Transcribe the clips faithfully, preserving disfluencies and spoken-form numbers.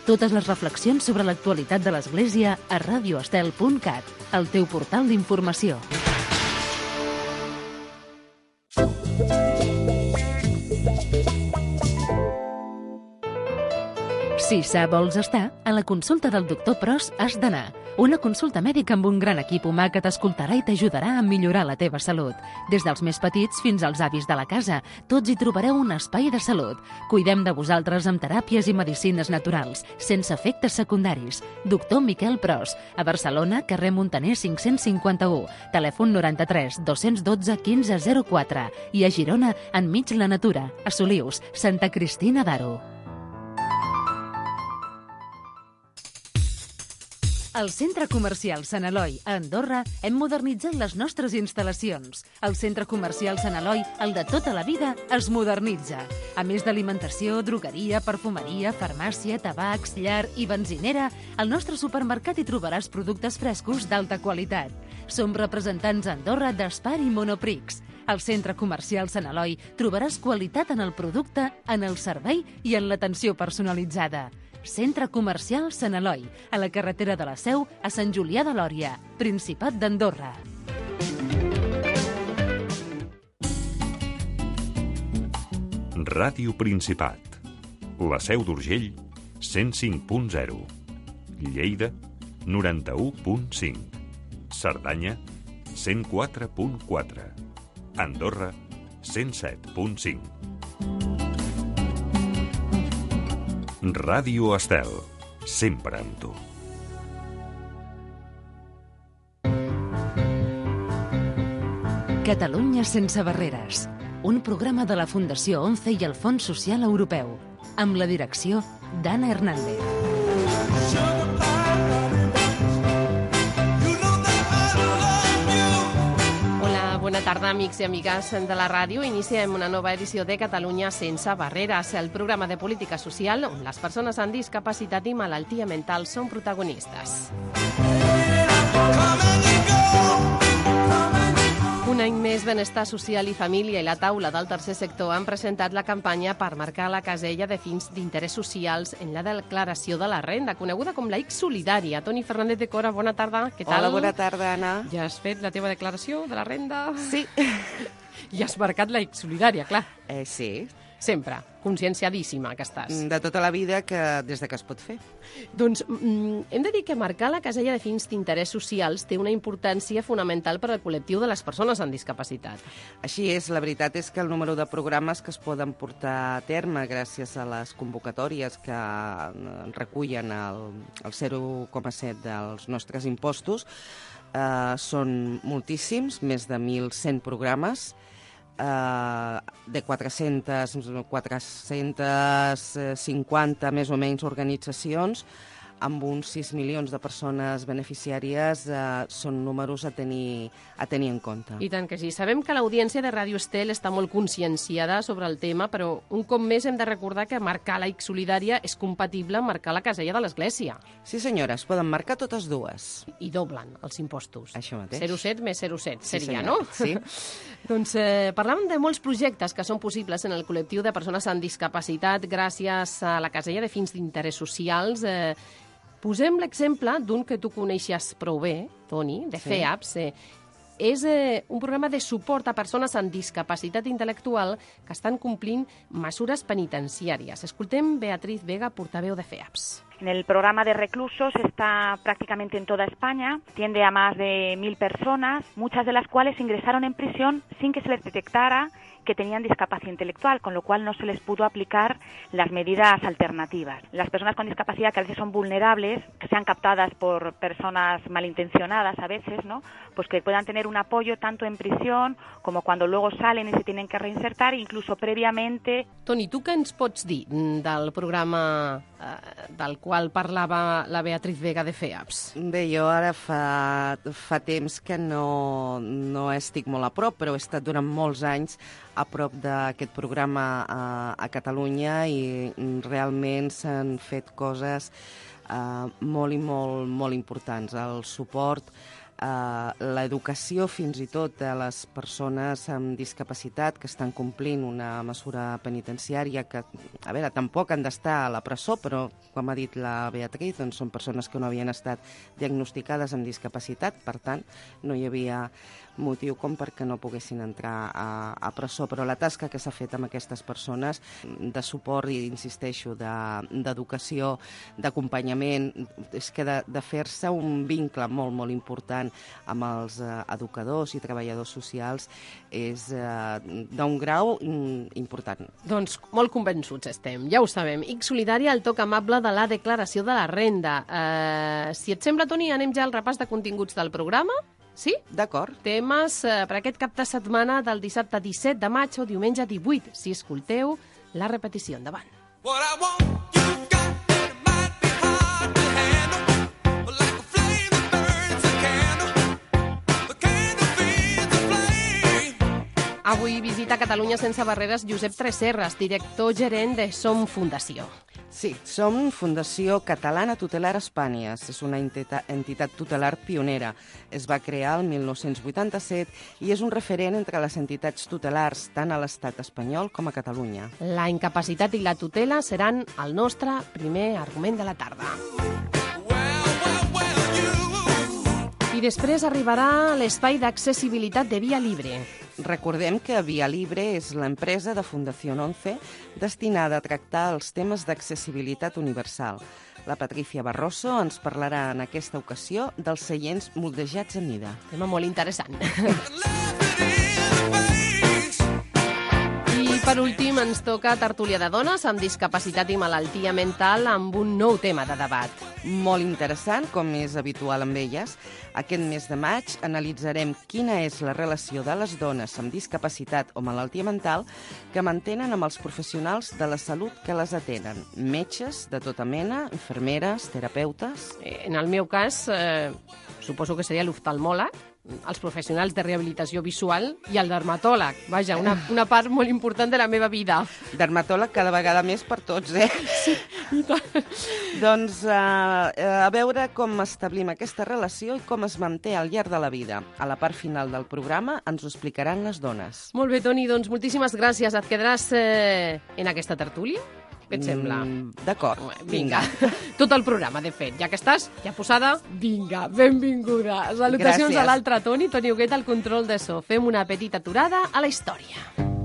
Totes les reflexions sobre l'actualitat de l'Església a radio estel punt cat, el teu portal d'informació. Si sa vols estar, a la consulta del doctor Pros has d'anar. Una consulta mèdica amb un gran equip humà que t'escoltarà i t'ajudarà a millorar la teva salut. Des dels més petits fins als avis de la casa, tots hi trobareu un espai de salut. Cuidem de vosaltres amb teràpies i medicines naturals, sense efectes secundaris. Doctor Miquel Pros, a Barcelona, carrer Muntaner cinc-cents cinquanta-u, telèfon noranta-tres dos-cents dotze quinze zero quatre i a Girona, enmig la natura, a Solius, Santa Cristina d'Aro. Al Centre Comercial Sant Eloi, a Andorra, hem modernitzat les nostres instal·lacions. El Centre Comercial Sant Eloi, el de tota la vida, es modernitza. A més d'alimentació, drogueria, perfumeria, farmàcia, tabacs, llar i benzinera, al nostre supermercat hi trobaràs productes frescos d'alta qualitat. Som representants a Andorra d'Espar i Monoprix. Al Centre Comercial Sant Eloi trobaràs qualitat en el producte, en el servei i en l'atenció personalitzada. Centre Comercial Sant Eloi, a la carretera de la Seu, a Sant Julià de Lòria, Principat d'Andorra. Ràdio Principat. La Seu d'Urgell, cent cinc punt zero. Lleida, noranta-u punt cinc. Cerdanya, cent quatre punt quatre. Andorra, cent set punt cinc. Ràdio Estel, sempre amb tu. Catalunya sense barreres, un programa de la Fundació ONCE i el Fons Social Europeu, amb la direcció d'Anna Hernández. Bona tarda, amics i amigues de la ràdio. Iniciem una nova edició de Catalunya sense barreres, el programa de política social on les persones amb discapacitat i malaltia mental són protagonistes. Un any més, Benestar Social i Família i la Taula del Tercer Sector han presentat la campanya per marcar la casella de fins d'interès socials en la declaració de la renda, coneguda com la X Solidària. Toni Fernández de Cora, bona tarda. Què tal? Hola, bona tarda, Anna. Ja has fet la teva declaració de la renda? Sí. I has marcat la X Solidària, clar. Eh, sí. Sempre. Conscienciadíssima que estàs. De tota la vida, que des de que es pot fer. Doncs mm, hem de dir que marcar la casella de fins d'interès socials té una importància fonamental per al col·lectiu de les persones amb discapacitat. Així és, la veritat és que el número de programes que es poden portar a terme gràcies a les convocatòries que recullen el, el zero coma set dels nostres impostos eh, són moltíssims, més de mil cent programes, Uh, de quatre-centes, quatre-centes cinquanta més o menys organitzacions, amb uns sis milions de persones beneficiàries, uh, són números a tenir, a tenir en compte. I tant que sí. Sabem que l'audiència de Ràdio Estel està molt conscienciada sobre el tema, però un cop més hem de recordar que marcar la X Solidària és compatible amb marcar la casella de l'Església. Sí, senyora, es poden marcar totes dues. I doblen els impostos. Això mateix. zero coma set més zero coma set Sí, seria, senyora. no? Sí. Doncs eh, parlàvem de molts projectes que són possibles en el col·lectiu de persones amb discapacitat gràcies a la casella de fins d'interès socials. Eh, posem l'exemple d'un que tu coneixes prou bé, Toni, de Sí. FEAPS. Eh, és eh, un programa de suport a persones amb discapacitat intel·lectual que estan complint mesures penitenciàries. Escoltem Beatriz Vega, portaveu de FEAPS. En el programa de reclusos está prácticamente en toda España, atiende a más de mil personas, muchas de las cuales ingresaron en prisión sin que se les detectara que tenían discapacidad intelectual, con lo cual no se les pudo aplicar las medidas alternativas. Las personas con discapacidad, que a veces son vulnerables, que sean captadas por personas malintencionadas a veces, ¿no? Pues que puedan tener un apoyo tanto en prisión como cuando luego salen y se tienen que reinsertar, incluso previamente. Toni, tu què ens pots dir del programa eh, del qual parlava la Beatriz Vega de FEAPS? Bé, jo ara fa, fa temps que no, no estic molt a prop, però he estat durant molts anys a prop d'aquest programa a, a Catalunya i realment s'han fet coses uh, molt i molt, molt importants. El suport Uh, l'educació fins i tot de les persones amb discapacitat que estan complint una mesura penitenciària que, a veure, tampoc han d'estar a la presó, però, com ha dit la Beatriz, doncs són persones que no havien estat diagnosticades amb discapacitat, per tant, no hi havia motiu com perquè no poguessin entrar a, a presó, però la tasca que s'ha fet amb aquestes persones de suport i, insisteixo, d'educació, de, d'acompanyament, és que de, de fer-se un vincle molt, molt important amb els eh, educadors i treballadors socials és eh, d'un grau important. Doncs molt convençuts estem, ja ho sabem. X Solidària, el toc amable de la declaració de la renda. Eh, si et sembla, Toni, anem ja al repàs de continguts del programa? Sí? D'acord. Temes eh, per aquest cap de setmana del dissabte disset de maig o diumenge divuit. Si escolteu la repetició, endavant. What I want, you got, it might be hard to handle, but like a flame that burns a candle, the candle feeds the flame. Avui visita Catalunya sense barreres Josep Tresserras, director gerent de Som Fundació. Sí, som Fundació Catalana Tutelar Espànies. És una entitat tutelar pionera. Es va crear el mil nou-cents vuitanta-set i és un referent entre les entitats tutelars tant a l'estat espanyol com a Catalunya. La incapacitat i la tutela seran el nostre primer argument de la tarda. I després arribarà l'espai d'accessibilitat de Via Libre. Recordem que Via Libre és l'empresa de Fundació once destinada a tractar els temes d'accessibilitat universal. La Patricia Barroso ens parlarà en aquesta ocasió dels seients moldejats a mida. Tema molt interessant. I per últim ens toca tertúlia de dones amb discapacitat i malaltia mental amb un nou tema de debat. Molt interessant, com és habitual amb elles. Aquest mes de maig analitzarem quina és la relació de les dones amb discapacitat o malaltia mental que mantenen amb els professionals de la salut que les atenen. Metges de tota mena, infermeres, terapeutes... En el meu cas, eh, suposo que seria l'oftalmòleg, els professionals de rehabilitació visual i el dermatòleg. Vaja, una, una part molt important de la meva vida. Dermatòleg cada vegada més per tots, eh? Sí, i tant. Doncs eh, a veure com establim aquesta relació i com es manté al llarg de la vida. A la part final del programa ens ho explicaran les dones. Molt bé, Toni, doncs moltíssimes gràcies. Et quedaràs eh, en aquesta tertúlia? Què et sembla? Mm, D'acord, vinga. vinga. Tot el programa, de fet. Ja que estàs, ja posada, vinga, benvinguda. Salutacions Gràcies. a l'altre Toni, Toni Huguet al control de so. Fem una petita aturada a la història.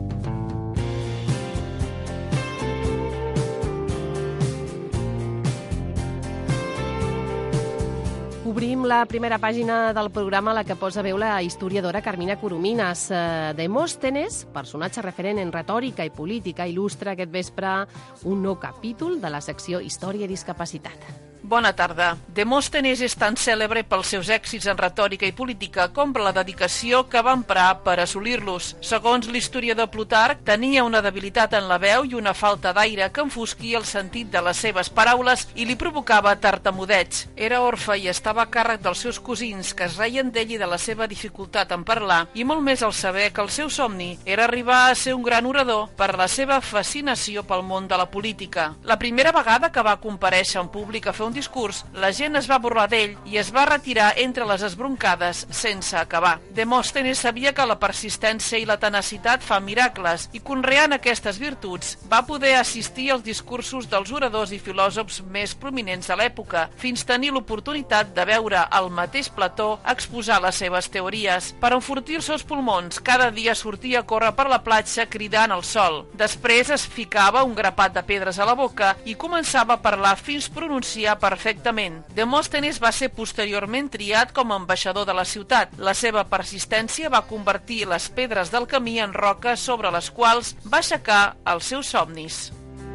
Obrim la primera pàgina del programa, la que posa veu la historiadora Carmina Coromines. Demòstenes, personatge referent en retòrica i política, il·lustra aquest vespre un nou capítol de la secció Història i Discapacitat. Bona tarda. Demòstenes és tan cèlebre pels seus èxits en retòrica i política com per la dedicació que va emprar per assolir-los. Segons l'historiador Plutarc, tenia una debilitat en la veu i una falta d'aire que enfosquia el sentit de les seves paraules i li provocava tartamudeig. Era orfe i estava a càrrec dels seus cosins, que es reien d'ell i de la seva dificultat en parlar, i molt més al saber que el seu somni era arribar a ser un gran orador per la seva fascinació pel món de la política. La primera vegada que va comparèixer en públic a fer un discurs, la gent es va burlar d'ell i es va retirar entre les esbroncades sense acabar. Demòstenes sabia que la persistència i la tenacitat fa miracles i, conreant aquestes virtuts, va poder assistir als discursos dels oradors i filòsofs més prominents de l'època, fins tenir l'oportunitat de veure el mateix Plató exposar les seves teories. Per enfortir els seus pulmons, cada dia sortia a córrer per la platja cridant al sol. Després es ficava un grapat de pedres a la boca i començava a parlar fins pronunciar perfectament. Demòstenes va ser posteriorment triat com a ambaixador de la ciutat. La seva persistència va convertir les pedres del camí en roques sobre les quals va aixecar els seus somnis.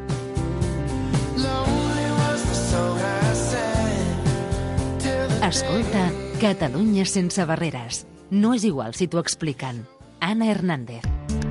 Escolta Catalunya sense barreres. No és igual si t'ho expliquen. Anna Hernández.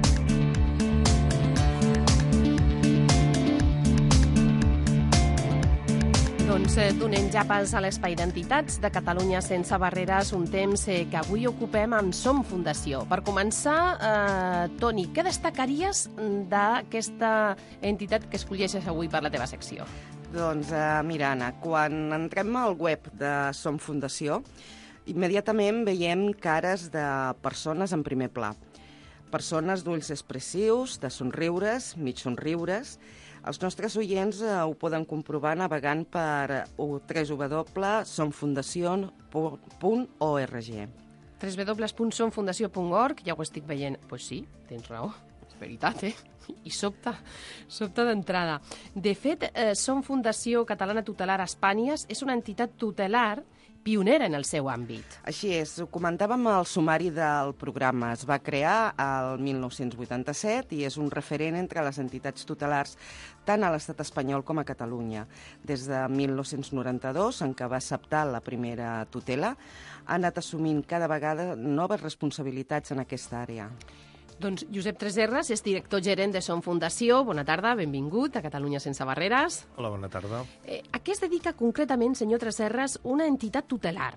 Doncs eh, donem ja pas a l'espai d'entitats de Catalunya sense barreres, un temps eh, que avui ocupem amb Som Fundació. Per començar, eh, Toni, què destacaries d'aquesta entitat que escolleixes avui per la teva secció? Doncs eh, mira, Anna, quan entrem al web de Som Fundació Immediatament veiem cares de persones en primer pla. Persones d'ulls expressius, de somriures, mig somriures. Els nostres oients eh, ho poden comprovar navegant per w w w punt som fundació punt org. w w w punt som fundació punt org, ja ho estic veient. Doncs pues sí, tens raó, és veritat, eh? I sobta, sobta d'entrada. De fet, eh, Som Fundació Catalana Tutelar Espanyes és una entitat tutelar pionera en el seu àmbit. Així és, ho comentàvem al sumari del programa. Es va crear el mil nou-cents vuitanta-set i és un referent entre les entitats tutelars tant a l'estat espanyol com a Catalunya. Des de mil nou-cents noranta-dos, en què va acceptar la primera tutela, ha anat assumint cada vegada noves responsabilitats en aquesta àrea. Doncs Josep Treserras és director gerent de Som Fundació. Bona tarda, benvingut a Catalunya sense barreres. Hola, bona tarda. Eh, a què es dedica concretament, senyor Treserras, una entitat tutelar?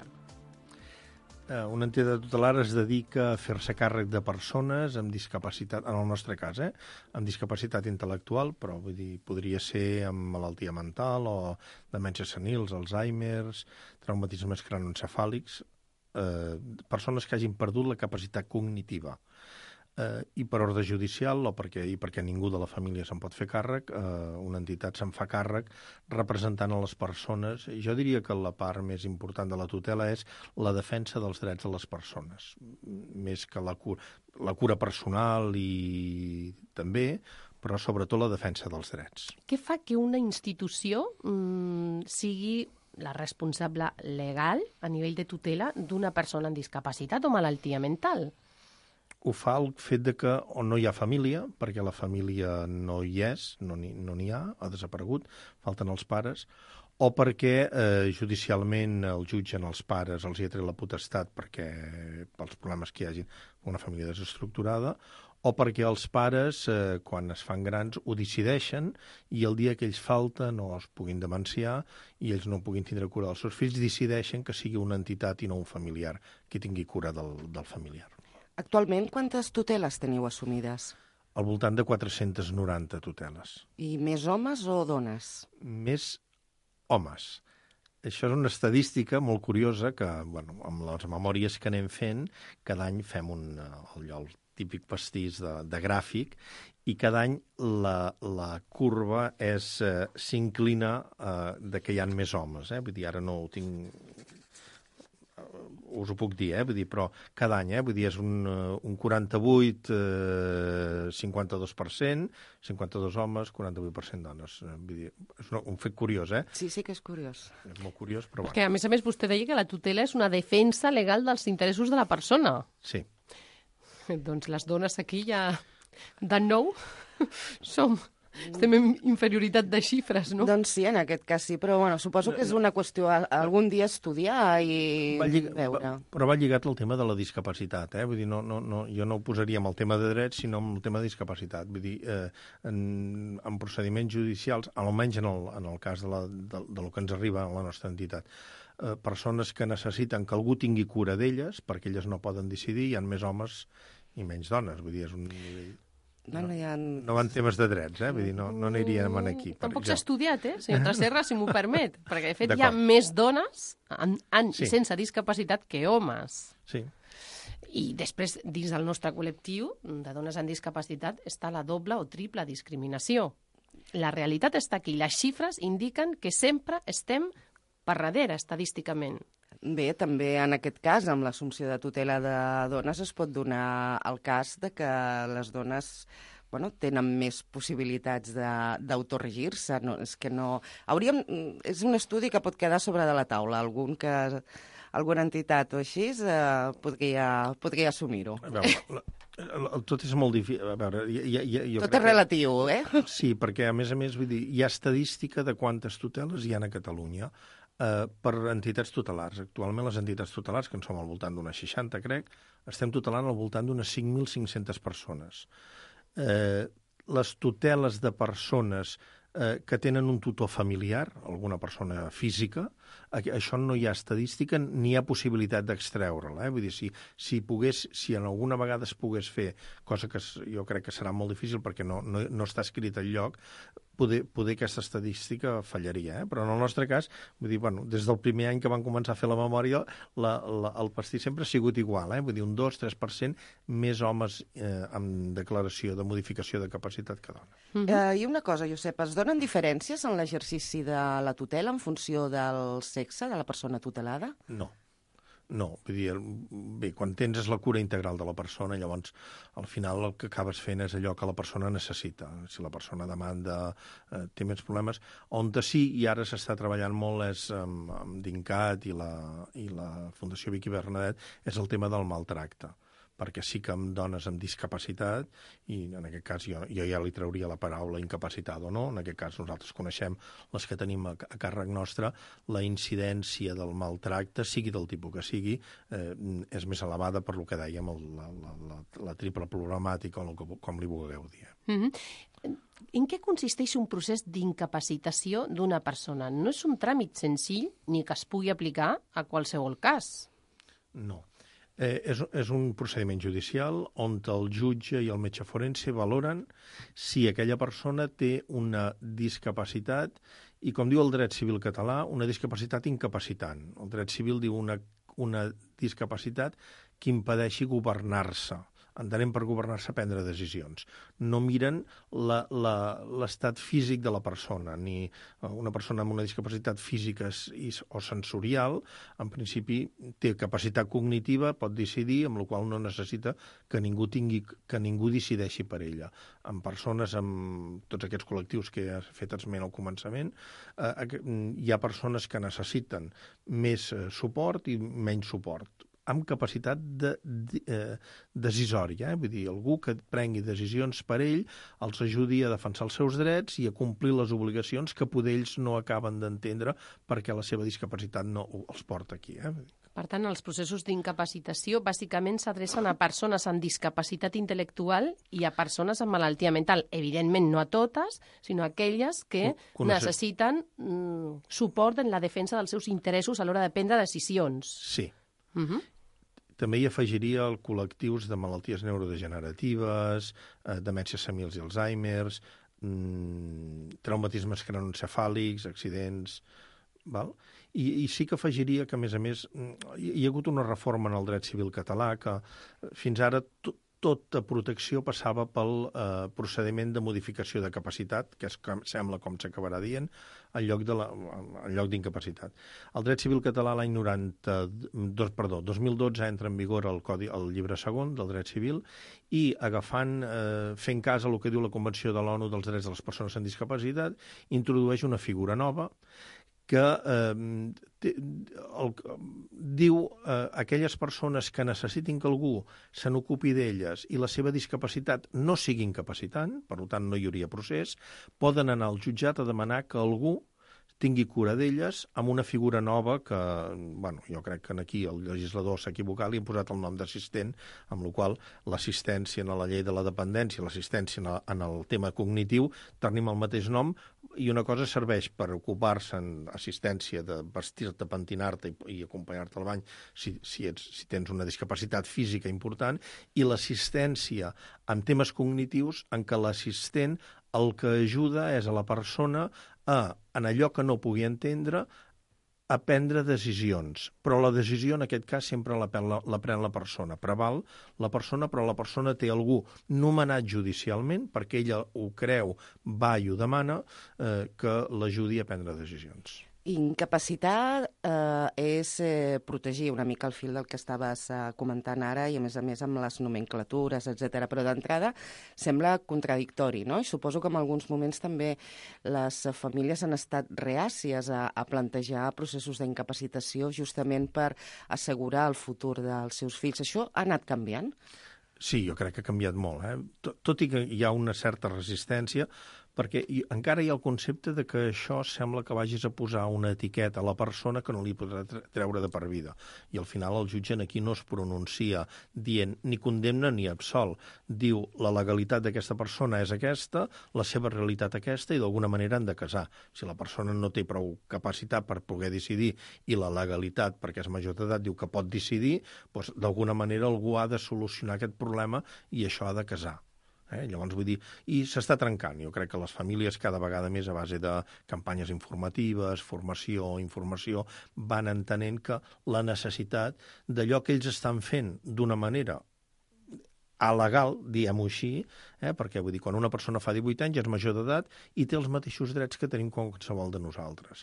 Eh, una entitat tutelar es dedica a fer-se càrrec de persones amb discapacitat, en el nostre cas, eh, amb discapacitat intel·lectual, però vull dir, podria ser amb malaltia mental o demències senils, Alzheimer's, traumatismes cranoencefàlics, eh, persones que hagin perdut la capacitat cognitiva. Eh, I per ordre judicial, o perquè, i perquè ningú de la família se'n pot fer càrrec, eh, una entitat se'n fa càrrec representant a les persones. Jo diria que la part més important de la tutela és la defensa dels drets de les persones, més que la cura, la cura personal i també, però sobretot la defensa dels drets. Què fa que una institució mmm, sigui la responsable legal a nivell de tutela d'una persona amb discapacitat o malaltia mental? Ho fa el fet de que o no hi ha família, perquè la família no hi és, no n'hi no n'hi ha, ha desaparegut, falten els pares, o perquè eh, judicialment el jutgen els pares, els hi ha tret la potestat perquè pels problemes que hi hagi una família desestructurada, o perquè els pares, eh, quan es fan grans, ho decideixen i el dia que ells falten o es puguin demenciar i ells no puguin tindre cura dels seus fills, decideixen que sigui una entitat i no un familiar qui tingui cura del, del familiar. Actualment, quantes tuteles teniu assumides? Al voltant de quatre-centes noranta tuteles. I més homes o dones? Més homes. Això és una estadística molt curiosa que, bueno, amb les memòries que anem fent, cada any fem un, allò, el típic pastís de, de gràfic, i cada any la, la curva és, eh, s'inclina eh, de que hi ha més homes. Eh? Vull dir, ara no ho tinc... us ho puc dir, eh? Vull dir, però cada any, eh? Vull dir, és un, un quaranta-vuit, eh, cinquanta-dos per cent, cinquanta-dos homes, quaranta-vuit per cent dones. Vull dir, és un, un fet curiós, eh? Sí, sí que és curiós. És molt curiós, però Perquè, bueno. a més a més, vostè deia que la tutela és una defensa legal dels interessos de la persona. Sí. Doncs les dones aquí ja, de nou, som... Estem en inferioritat de xifres, no? Doncs sí, en aquest cas sí, però bueno, suposo que és una qüestió a, a algun dia estudiar i Va llig... veure. Va, però va lligat al tema de la discapacitat, eh? Vull dir, no, no, no, jo no ho posaria amb el tema de drets, sinó amb el tema de discapacitat. Vull dir, eh, en, en procediments judicials, almenys en el, en el cas de, la, de, de lo que ens arriba a la nostra entitat, eh, persones que necessiten que algú tingui cura d'elles, perquè elles no poden decidir, hi ha més homes i menys dones. Vull dir, és un nivell... No, no, ha... no van temes de drets, eh? Vull dir, no, no aniríem aquí. Tampoc s'ha estudiat, eh, senyor Treserra, si m'ho permet, perquè de fet hi ha més dones amb, amb, sí. sense discapacitat que homes. Sí. I després, dins del nostre col·lectiu de dones amb discapacitat, està la doble o triple discriminació. La realitat està aquí. Les xifres indiquen que sempre estem per darrere, estadísticament. Bé, també en aquest cas, amb l'assumpció de tutela de dones, es pot donar el cas de que les dones bueno, tenen més possibilitats d'autorregir-se. No, és que no... Hauríem... És un estudi que pot quedar sobre de la taula. Algun que... Alguna entitat o així eh, podria, podria assumir-ho. A veure, la, tot és molt difícil. A veure, ja, ja, jo tot és relatiu, eh? Sí, perquè a més a més, vull dir, hi ha estadística de quantes tuteles hi ha a Catalunya. Uh, per entitats tutelars. Actualment les entitats tutelars, que en som al voltant d'unes seixanta, crec, estem tutelant al voltant d'unes cinc mil cinc-centes persones. Uh, les tuteles de persones uh, que tenen un tutor familiar, alguna persona física, això no hi ha estadística ni hi ha possibilitat d'extreure-la. Eh? Vull dir, si, si, pogués, si en alguna vegada es pogués fer, cosa que jo crec que serà molt difícil perquè no, no, no està escrit al lloc, poder, poder aquesta estadística fallaria, eh? Però en el nostre cas, vull dir, bueno, des del primer any que van començar a fer la memòria, la, la, el pastís sempre ha sigut igual, eh? Vull dir, un dos tres per cent més homes eh, amb declaració de modificació de capacitat que dones. Mm -hmm. uh, I una cosa, Josep, es donen diferències en l'exercici de la tutela en funció del sexe de la persona tutelada? No. No, vull dir, bé, quan tens és la cura integral de la persona, llavors al final el que acabes fent és allò que la persona necessita. Si la persona demanda, eh, té més problemes, on sí, i ara s'està treballant molt és amb, amb DINCAT i la, i la Fundació Vicky Bernadet, és el tema del maltracte, perquè sí que amb dones amb discapacitat, i en aquest cas jo, jo ja li trauria la paraula incapacitat o no, en aquest cas nosaltres coneixem les que tenim a, a càrrec nostre, la incidència del maltracte, sigui del tipus que sigui, eh, és més elevada per lo que dèiem, el, la, la, la, la triple problemàtica, o com, com li vulgueu dir. Mm-hmm. En què consisteix un procés d'incapacitació d'una persona? No és un tràmit senzill ni que es pugui aplicar a qualsevol cas. No. Eh, és, és un procediment judicial on el jutge i el metge forense valoren si aquella persona té una discapacitat i, com diu el dret civil català, una discapacitat incapacitant. El dret civil diu una, una discapacitat que impedeixi governar-se. Entenem per governar-se prendre decisions. No miren l'estat físic de la persona, ni una persona amb una discapacitat física o sensorial, en principi té capacitat cognitiva, pot decidir, amb la qual no necessita que ningú tingui, que ningú decideixi per ella. En persones amb tots aquests col·lectius que he fet esment al començament, eh, hi ha persones que necessiten més suport i menys suport, amb capacitat de, de, eh, decisòria, eh? Vull dir, algú que prengui decisions per ell, els ajudi a defensar els seus drets i a complir les obligacions que poder ells no acaben d'entendre perquè la seva discapacitat no els porta aquí. Eh? Per tant, els processos d'incapacitació bàsicament s'adrecen a persones amb discapacitat intel·lectual i a persones amb malaltia mental. Evidentment, no a totes, sinó a aquelles que Coneixer. necessiten mm, suport en la defensa dels seus interessos a l'hora de prendre decisions. Sí. Uh-huh. També hi afegiria el col·lectius de malalties neurodegeneratives, eh, demències senils i Alzheimer's, mm, traumatismes cranoencefàlics, accidents... Val? I, I sí que afegiria que, a més a més, hi, hi ha hagut una reforma en el dret civil català que fins ara to, tota protecció passava pel eh, procediment de modificació de capacitat, que és, que sembla com s'acabarà dient, en lloc de la, en lloc d'incapacitat. El dret civil català l'any noranta-dos, perdó, dos mil dotze entra en vigor el, codi, el llibre segon del dret civil i agafant, eh, fent cas a el que diu la Convenció de l'ONU dels drets de les persones amb discapacitat, introdueix una figura nova que eh, té, el, diu eh, aquelles persones que necessitin que algú se n'ocupi d'elles i la seva discapacitat no sigui incapacitant, per tant no hi hauria procés, poden anar al jutjat a demanar que algú tingui cura d'elles amb una figura nova que, bueno, jo crec que aquí el legislador s'ha equivocat, li han posat el nom d'assistent, amb la qual l'assistència en la llei de la dependència, l'assistència en el tema cognitiu, tenim el mateix nom, i una cosa serveix per ocupar-se en assistència de vestir-te, pentinar-te i, i acompanyar-te al bany si, si, ets, si tens una discapacitat física important, i l'assistència en temes cognitius en què l'assistent el que ajuda és a la persona a, en allò que no pugui entendre, a prendre decisions. Però la decisió, en aquest cas, sempre la pren la, la, pren la persona. Preval la persona, però la persona té algú nomenat judicialment, perquè ella ho creu, va i ho demana, eh, que l'ajudi a prendre decisions. Incapacitar eh, és eh, protegir una mica el fil del que estaves eh, comentant ara i, a més a més, amb les nomenclatures, etcètera. Però d'entrada sembla contradictori, no? I suposo que en alguns moments també les famílies han estat reàcies a, a plantejar processos d'incapacitació justament per assegurar el futur dels seus fills. Això ha anat canviant? Sí, jo crec que ha canviat molt, eh? Tot, tot i que hi ha una certa resistència, perquè hi, encara hi ha el concepte de que això sembla que vagis a posar una etiqueta a la persona que no li podrà treure de per vida. I al final el jutge aquí no es pronuncia dient ni condemna ni absol. Diu la legalitat d'aquesta persona és aquesta, la seva realitat aquesta, i d'alguna manera han de casar. Si la persona no té prou capacitat per poder decidir i la legalitat, perquè és major d'edat, diu que pot decidir, doncs d'alguna manera algú ha de solucionar aquest problema i això ha de casar. Eh? Llavors, vull dir, i s'està trencant. Jo crec que les famílies cada vegada més a base de campanyes informatives, formació, informació, van entenent que la necessitat d'allò que ells estan fent d'una manera alegal, diguem-ho així, eh? perquè vull dir, quan una persona fa divuit anys és major d'edat i té els mateixos drets que tenim qualsevol de nosaltres.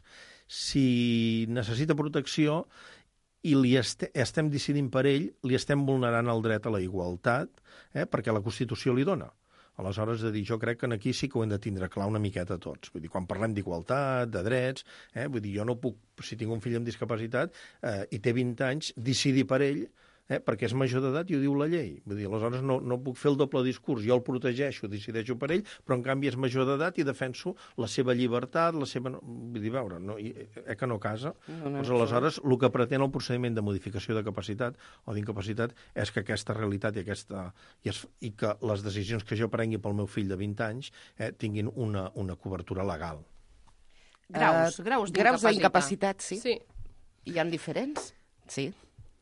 Si necessita protecció i li este, estem decidint per ell, li estem vulnerant el dret a la igualtat, eh? perquè la Constitució li dona. Aleshores, de dir, jo crec que aquí sí que ho hem de tindre clar una miqueta tots. Vull dir, quan parlem d'igualtat, de drets, eh? vull dir, jo no puc, si tinc un fill amb discapacitat eh, i té vint anys, decidir per ell, eh, perquè és major d'edat i ho diu la llei. Vull dir, aleshores no, no puc fer el doble discurs. Jo el protegeixo, decideixo per ell, però en canvi és major d'edat i defenso la seva llibertat, la seva... Vull dir, veure, no, eh que no casa? No, no, doncs aleshores el que pretén el procediment de modificació de capacitat o d'incapacitat és que aquesta realitat i, aquesta, i, es, i que les decisions que jo prengui pel meu fill de vint anys eh, tinguin una, una cobertura legal. Graus, Uh, graus graus d'incapacitat. d'incapacitat, sí. Sí. Hi ha diferents? Sí.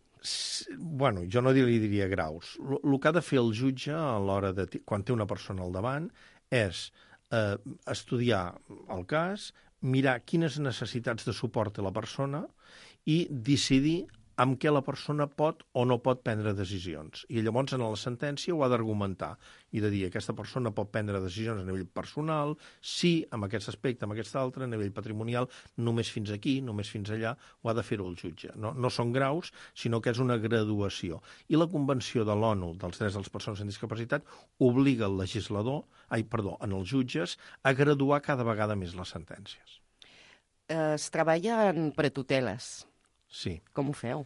Bueno, jo no li diria graus. El que ha de fer el jutge a l'hora de... quan té una persona al davant és eh, estudiar el cas, mirar quines necessitats de suport té la persona i decidir amb què la persona pot o no pot prendre decisions. I llavors en la sentència ho ha d'argumentar i de dir que aquesta persona pot prendre decisions a nivell personal, sí, amb aquest aspecte, amb aquest altre, a nivell patrimonial, només fins aquí, només fins allà, ho ha de fer-ho el jutge. No, no són graus, sinó que és una graduació. I la Convenció de l'ONU dels drets de les persones amb discapacitat obliga el legislador, ai, perdó, en els jutges, a graduar cada vegada més les sentències. Es treballa en pretuteles. Sí. Com ho feu?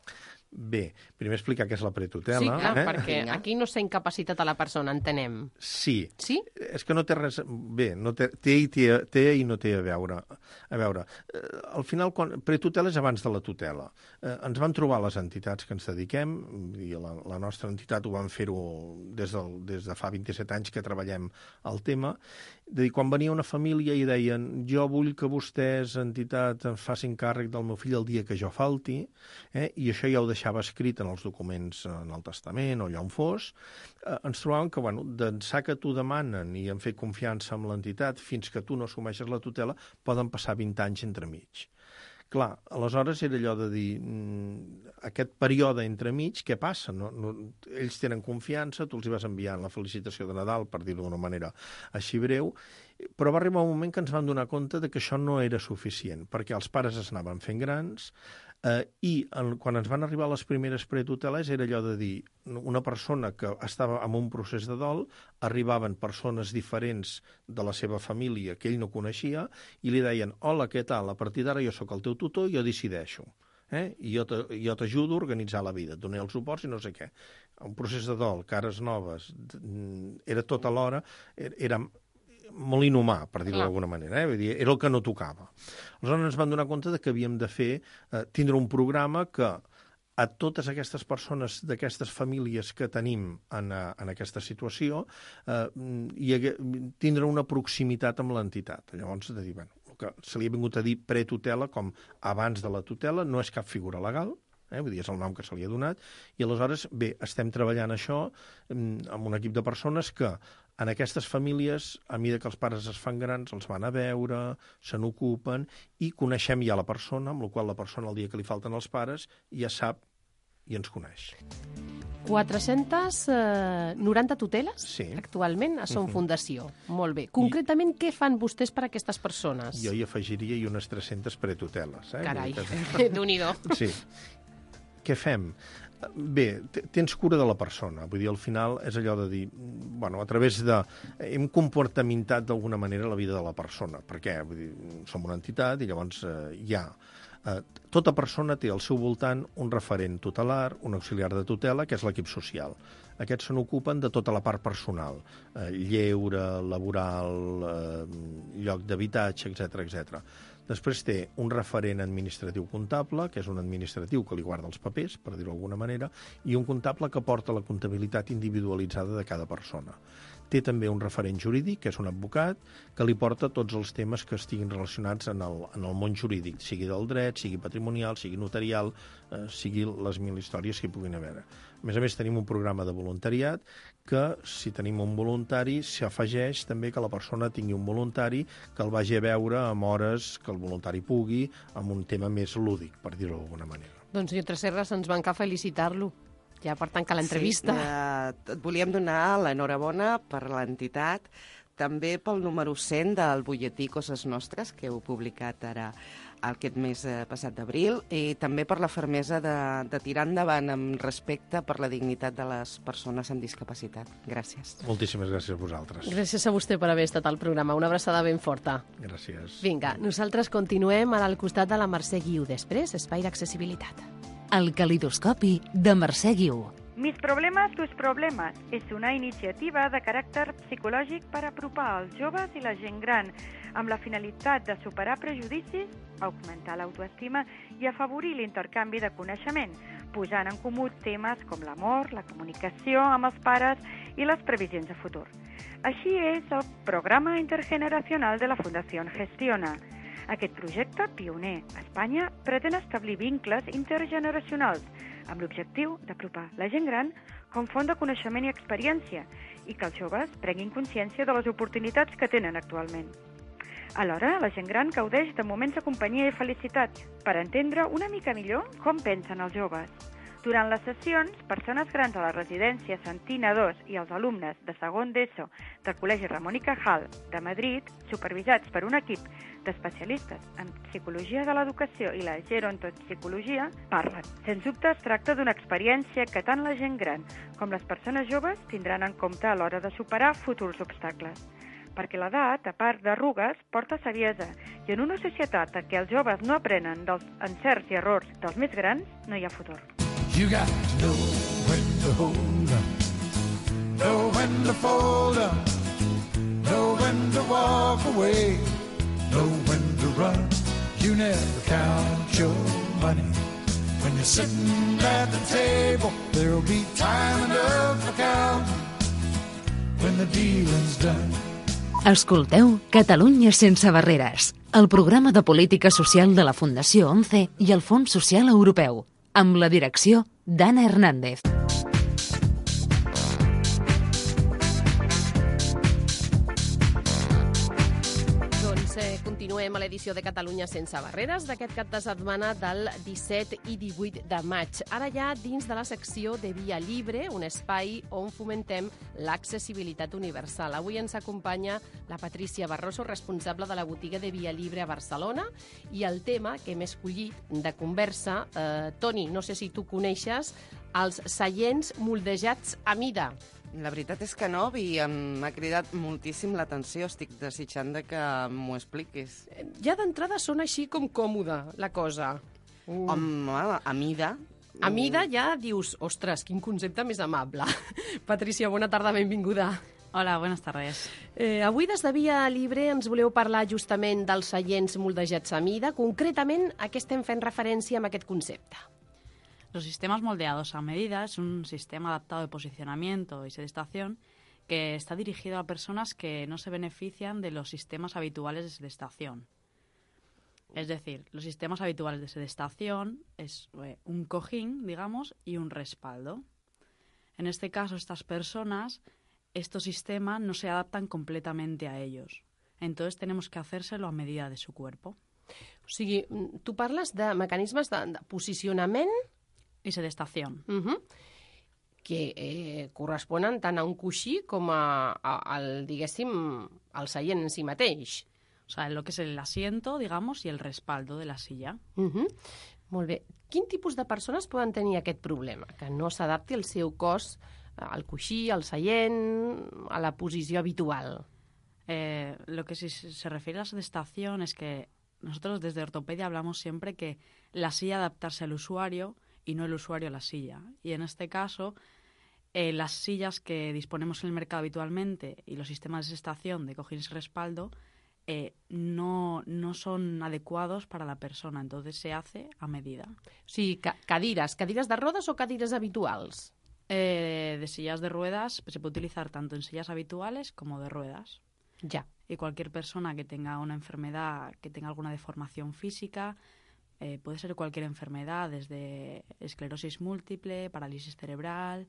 Bé, primer explicar què és la pretutela. Sí, clar, eh? perquè aquí no s'ha incapacitat a la persona, entenem. Sí. Sí? És que no té res... Bé, no té, té, i té, té i no té a veure. A veure, eh, al final, quan... pretutela és abans de la tutela. Eh, ens van trobar les entitats que ens dediquem, i la, la nostra entitat ho vam fer-ho des, del, des de fa vint-i-set anys que treballem el tema, de dir, quan venia una família i deien jo vull que vostès, entitat, em facin càrrec del meu fill el dia que jo falti, eh, i això ja ho deixava escrit en els documents, en el testament o allà on fos, eh, ens trobaven que, bueno, d'ençà que t'ho demanen i han fet confiança amb l'entitat fins que tu no assumeixes la tutela, poden passar vint anys entremig. Clar, aleshores era allò de dir, mmm, aquest període entremig, què passa? No, no, ells tenen confiança, tu els hi vas enviant la felicitació de Nadal, per dir-ho d'una manera així breu, però va arribar un moment que ens vam donar compte de que això no era suficient, perquè els pares es anaven fent grans, eh, i en, quan ens van arribar les primeres pretuteles era allò de dir, una persona que estava en un procés de dol, arribaven persones diferents de la seva família que ell no coneixia i li deien, hola, què tal? A partir d'ara jo sóc el teu tutor i jo decideixo. Eh? I jo t'ajudo a organitzar la vida, et doné els suports i no sé què. Un procés de dol, cares noves, era tot alhora, era molt inhumà, per dir-ho d'alguna manera. Eh? Vull dir, era el que no tocava. Aleshores ens van donar compte de que havíem de fer, eh, tindre un programa que a totes aquestes persones d'aquestes famílies que tenim en, en aquesta situació eh, i tindre una proximitat amb l'entitat. Llavors, de dir, bueno, el que se li ha vingut a dir pretutela com abans de la tutela no és cap figura legal, eh? Vull dir, és el nom que se li ha donat, i aleshores, bé, estem treballant això amb un equip de persones que en aquestes famílies, a mesura que els pares es fan grans, els van a veure, se n'ocupen i coneixem ja la persona, amb la qual la persona, el dia que li falten els pares, ja sap i ens coneix. quatre-centes noranta tuteles sí. Actualment a Som Fundació. Molt bé. Concretament, I... què fan vostès per a aquestes persones? Jo hi afegiria i unes tres-centes pretuteles. Eh? Carai, déu-n'hi-do. Sí. Què fem? Bé, tens cura de la persona. Vull dir, al final és allò de dir, bueno, a través de... hem comportamentat d'alguna manera la vida de la persona. Per què? Vull dir, som una entitat i llavors eh, hi ha... Eh, tota persona té al seu voltant un referent tutelar, un auxiliar de tutela, que és l'equip social. Aquests se n'ocupen de tota la part personal, eh, lleure, laboral, eh, lloc d'habitatge, etcètera, etcètera. Després té un referent administratiu comptable, que és un administratiu que li guarda els papers, per dir-ho d'alguna manera, i un comptable que porta la comptabilitat individualitzada de cada persona. té també un referent jurídic, que és un advocat, que li porta tots els temes que estiguin relacionats en el, en el món jurídic, sigui del dret, sigui patrimonial, sigui notarial, eh, sigui les mil històries que hi puguin haver. A més a més, tenim un programa de voluntariat que, si tenim un voluntari, s'afegeix també que la persona tingui un voluntari que el vagi a veure amb hores que el voluntari pugui, amb un tema més lúdic, per dir-ho d'alguna manera. Doncs, senyor Tresserras, ens manca felicitar-lo. Ja per tancar l'entrevista. Sí, eh, et volíem donar l'enhorabona per l'entitat, també pel número cent del butlletí Coses Nostres, que heu publicat ara aquest mes eh, passat d'abril, i també per la fermesa de, de tirar endavant amb respecte per la dignitat de les persones amb discapacitat. Gràcies. Moltíssimes gràcies a vosaltres. Gràcies a vostè per haver estat al programa. Una abraçada ben forta. Gràcies. Vinga, nosaltres continuem ara al costat de la Mercè Guiu. Després, Espai d'Accessibilitat. El calidoscopi de Mercè Guiu. Mis problemes, tus problemes és una iniciativa de caràcter psicològic per apropar els joves i la gent gran amb la finalitat de superar prejudicis, augmentar l'autoestima i afavorir l'intercanvi de coneixement, posant en comú temes com l'amor, la comunicació amb els pares i les previsions de futur. Així és el Programa Intergeneracional de la Fundació Gestiona. Aquest projecte, pioner a Espanya, pretén establir vincles intergeneracionals amb l'objectiu d'apropar la gent gran com font de coneixement i experiència i que els joves prenguin consciència de les oportunitats que tenen actualment. Alhora, la gent gran gaudeix de moments de companyia i felicitat per entendre una mica millor com pensen els joves. Durant les sessions, persones grans a la residència Santina dos i els alumnes de segon d'ESO del Col·legi Ramón y Cajal de Madrid, supervisats per un equip d'especialistes en psicologia de l'educació i la gerontopsicologia, parlen. Sens dubte, es tracta d'una experiència que tant la gent gran com les persones joves tindran en compte a l'hora de superar futurs obstacles. Perquè l'edat, a part d'arrugues, porta saviesa, i en una societat en què els joves no aprenen dels encerts i errors dels més grans, no hi ha futur. You got to know when to hold up, know when to fold up, know when to walk away, know when to run. You never count your money. When you're sitting at the table, there'll be time enough for counting when the dealing's done. Escolteu Catalunya sense barreres, el programa de política social de la Fundació ONCE i el Fons Social Europeu, amb la direcció d'Anna Hernández. Doncs eh, continuem a l'edició de Catalunya sense barreres d'aquest cap de setmana del disset i divuit de maig. Ara ja dins de la secció de Via Llibre, un espai on fomentem l'accessibilitat universal. Avui ens acompanya la Patrícia Barroso, responsable de la botiga de Via Llibre a Barcelona, i el tema que hem escollit de conversa, eh, Toni, no sé si tu coneixes, els seients moldejats a mida. La veritat és que no, i m'ha cridat moltíssim l'atenció. Estic desitjant de que m'ho expliquis. Ja d'entrada sona així com còmoda, la cosa. Uh. Home, a mida... A mida ja dius, ostres, quin concepte més amable. Patricia, bona tarda, benvinguda. Hola, buenas tardes. Eh, avui des de Via Llibre ens voleu parlar justament dels seients moldejats a mida. Concretament, a què estem fent referència amb aquest concepte? Los sistemas moldeados a medida es un sistema adaptado de posicionamiento y sedestación que está dirigido a personas que no se benefician de los sistemas habituales de sedestación. Es decir, los sistemas habituales de sedestación es eh, un cojín, digamos, y un respaldo. En este caso, estas personas, estos sistemas no se adaptan completamente a ellos. Entonces tenemos que hacérselo a medida de su cuerpo. O sigui, tu parles de mecanismes de, de posicionament i sedestació, uh-huh. que eh, corresponen tant a un coixí com a, a, al, diguéssim, al seient en si mateix. O sea, lo que es el asiento, digamos, y el respaldo de la silla. Uh-huh. Molt bé. Quin tipus de persones poden tenir aquest problema? Que no s'adapti el seu cos al coixí, al seient, a la posició habitual. Eh, lo que sí se refiere a la sedestación es que nosotros desde ortopedia hablamos siempre que la silla adaptarse al usuario y no el usuario a la silla. Y en este caso, eh, las sillas que disponemos en el mercado habitualmente y los sistemas de sedestación de cojines y respaldo eh, no, no son adecuados para la persona. Entonces se hace a medida. O sigui, ca cadires. Cadires de rodes o cadires habituals? Eh, de sillas de ruedas se puede utilizar tanto en sillas habituales como de ruedas. Ya. Y cualquier persona que tenga una enfermedad, que tenga alguna deformación física, eh, puede ser cualquier enfermedad, desde esclerosis múltiple, parálisis cerebral,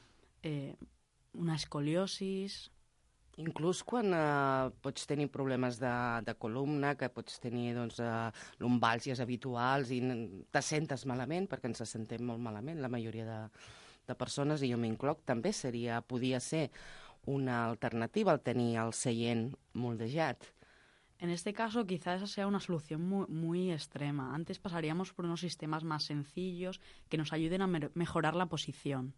eh, una escoliosis. Inclús quan eh, pots tenir problemes de, de columna, que pots tenir doncs, eh, lumbàlgies habituals i n- te sentes malament, perquè ens sentem molt malament, la majoria de, de persones, i jo m'incloc, també seria, podia ser una alternativa al tenir el seient moldejat. En este caso, quizá esa sea una solución muy, muy extrema. Antes pasaríamos por unos sistemas más sencillos que nos ayuden a me- mejorar la posición.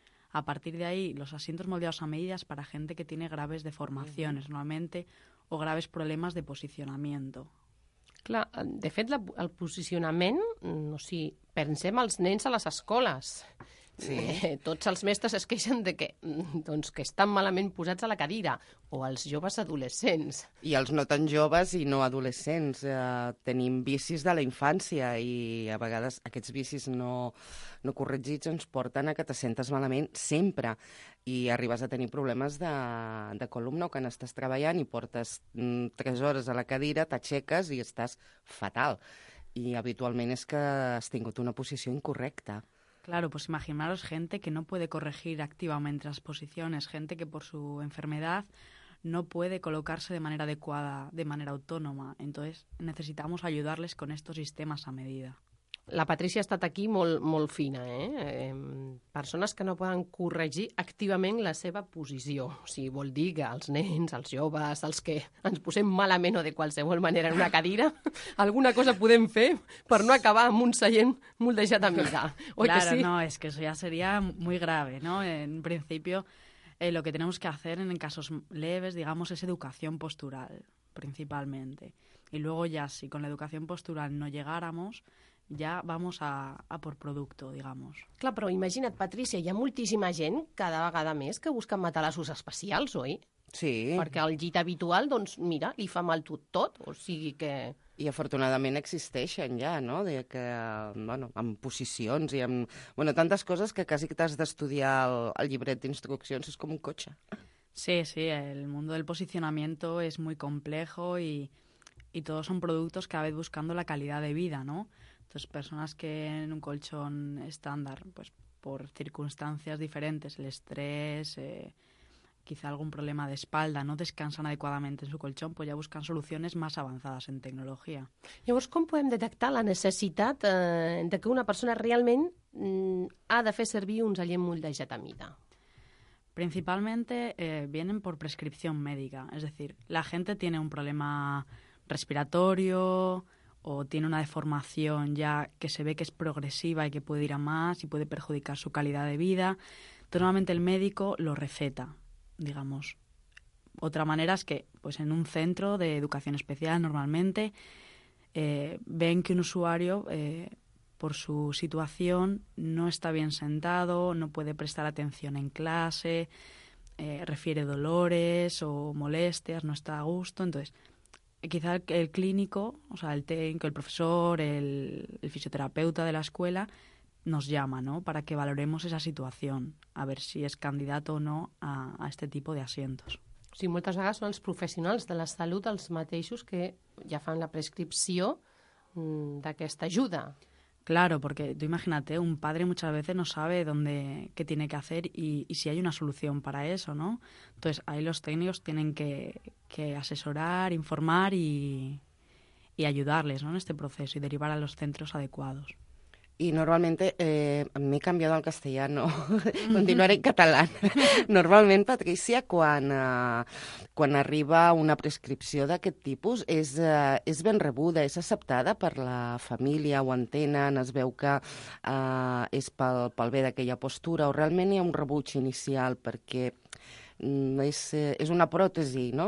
A partir de ahí, los asientos moldeados a medidas para gente que tiene graves deformaciones, normalmente, o graves problemas de posicionamiento. Clar, de fet, la, el posicionament, o sigui, pensem els nens a les escoles. Sí. Eh, tots els mestres es queixen de que, doncs, que estan malament posats a la cadira, o els joves adolescents. I els no tan joves i no adolescents. Eh, tenim vicis de la infància i a vegades aquests vicis no, no corregits ens porten a que te sentes malament sempre i arribes a tenir problemes de, de columna o quan estàs treballant i portes mm, tres hores a la cadira, t'aixeques i estàs fatal. I habitualment és que has tingut una posició incorrecta. Claro, pues imaginaros gente que no puede corregir activamente las posiciones, gente que por su enfermedad no puede colocarse de manera adecuada, de manera autónoma. Entonces necesitamos ayudarles con estos sistemas a medida. La Patrícia ha estat aquí molt, molt fina, eh? eh? Persones que no poden corregir activament la seva posició. O sigui, vol dir que els nens, els joves, els que ens posem malament o de qualsevol manera en una cadira, alguna cosa podem fer per no acabar amb un seient moldejat a mida. Oi Claro, que sí? no, es que eso ya sería muy grave, ¿no? En principio, eh, lo que tenemos que hacer en casos leves, digamos, es educación postural, principalmente. Y luego ya, si con la educación postural no llegáramos, ya vamos a, a por producto, digamos. Clar, però imagina't, Patrícia, hi ha moltíssima gent, cada vegada més, que busquen matalassos especials, oi? Sí. Perquè el llit habitual, doncs, mira, li fa mal tot tot, o sigui que... I afortunadament existeixen ja, no? De que, bueno, amb posicions i amb... Bueno, tantes coses que quasi que t'has d'estudiar el, el llibret d'instruccions, és com un cotxe. Sí, sí, el mundo del posicionamiento es muy complejo y, y todos son productos cada vez buscando la calidad de vida, ¿no? Entonces, personas que en un colchón estándar, pues por circunstancias diferentes, el estrés, eh, quizá algún problema de espalda, no descansan adecuadamente en su colchón, pues ya buscan soluciones más avanzadas en tecnología. Llavors, com podem detectar la necessitat eh, de que una persona realment mm, ha de fer servir un seient moldejat a mida? Principalmente eh, vienen por prescripción médica, es decir, la gente tiene un problema respiratorio o tiene una deformación ya que se ve que es progresiva y que puede ir a más y puede perjudicar su calidad de vida. Entonces, normalmente el médico lo receta, digamos. Otra manera es que, pues en un centro de educación especial, normalmente, eh, ven que un usuario, eh, por su situación, no está bien sentado, no puede prestar atención en clase, eh, refiere dolores o molestias, no está a gusto. Entonces, quizá el, el clínico, o sea, el técnico, el profesor, el, el fisioterapeuta de la escuela nos llama, ¿no? Para que valoremos esa situación, a ver si es candidato o no a, a este tipo de asientos. O sigui, moltes vegades són els professionals de la salut els mateixos que ja fan la prescripció mm, d'aquesta ajuda. Claro, porque tú imagínate, un padre muchas veces no sabe dónde, qué tiene que hacer y, y si hay una solución para eso, ¿no? Entonces, ahí los técnicos tienen que, que asesorar, informar y, y ayudarles, ¿no? En este proceso y derivar a los centros adecuados. Y normalmente, eh, m'he canviat al castellano, continuaré en català. Normalment, Patrícia, quan, eh, quan arriba una prescripció d'aquest tipus, és, eh, és ben rebuda, és acceptada per la família, ho entenen, es veu que eh, és pel, pel bé d'aquella postura, o realment hi ha un rebuig inicial perquè mm, és, eh, és una pròtesi, no?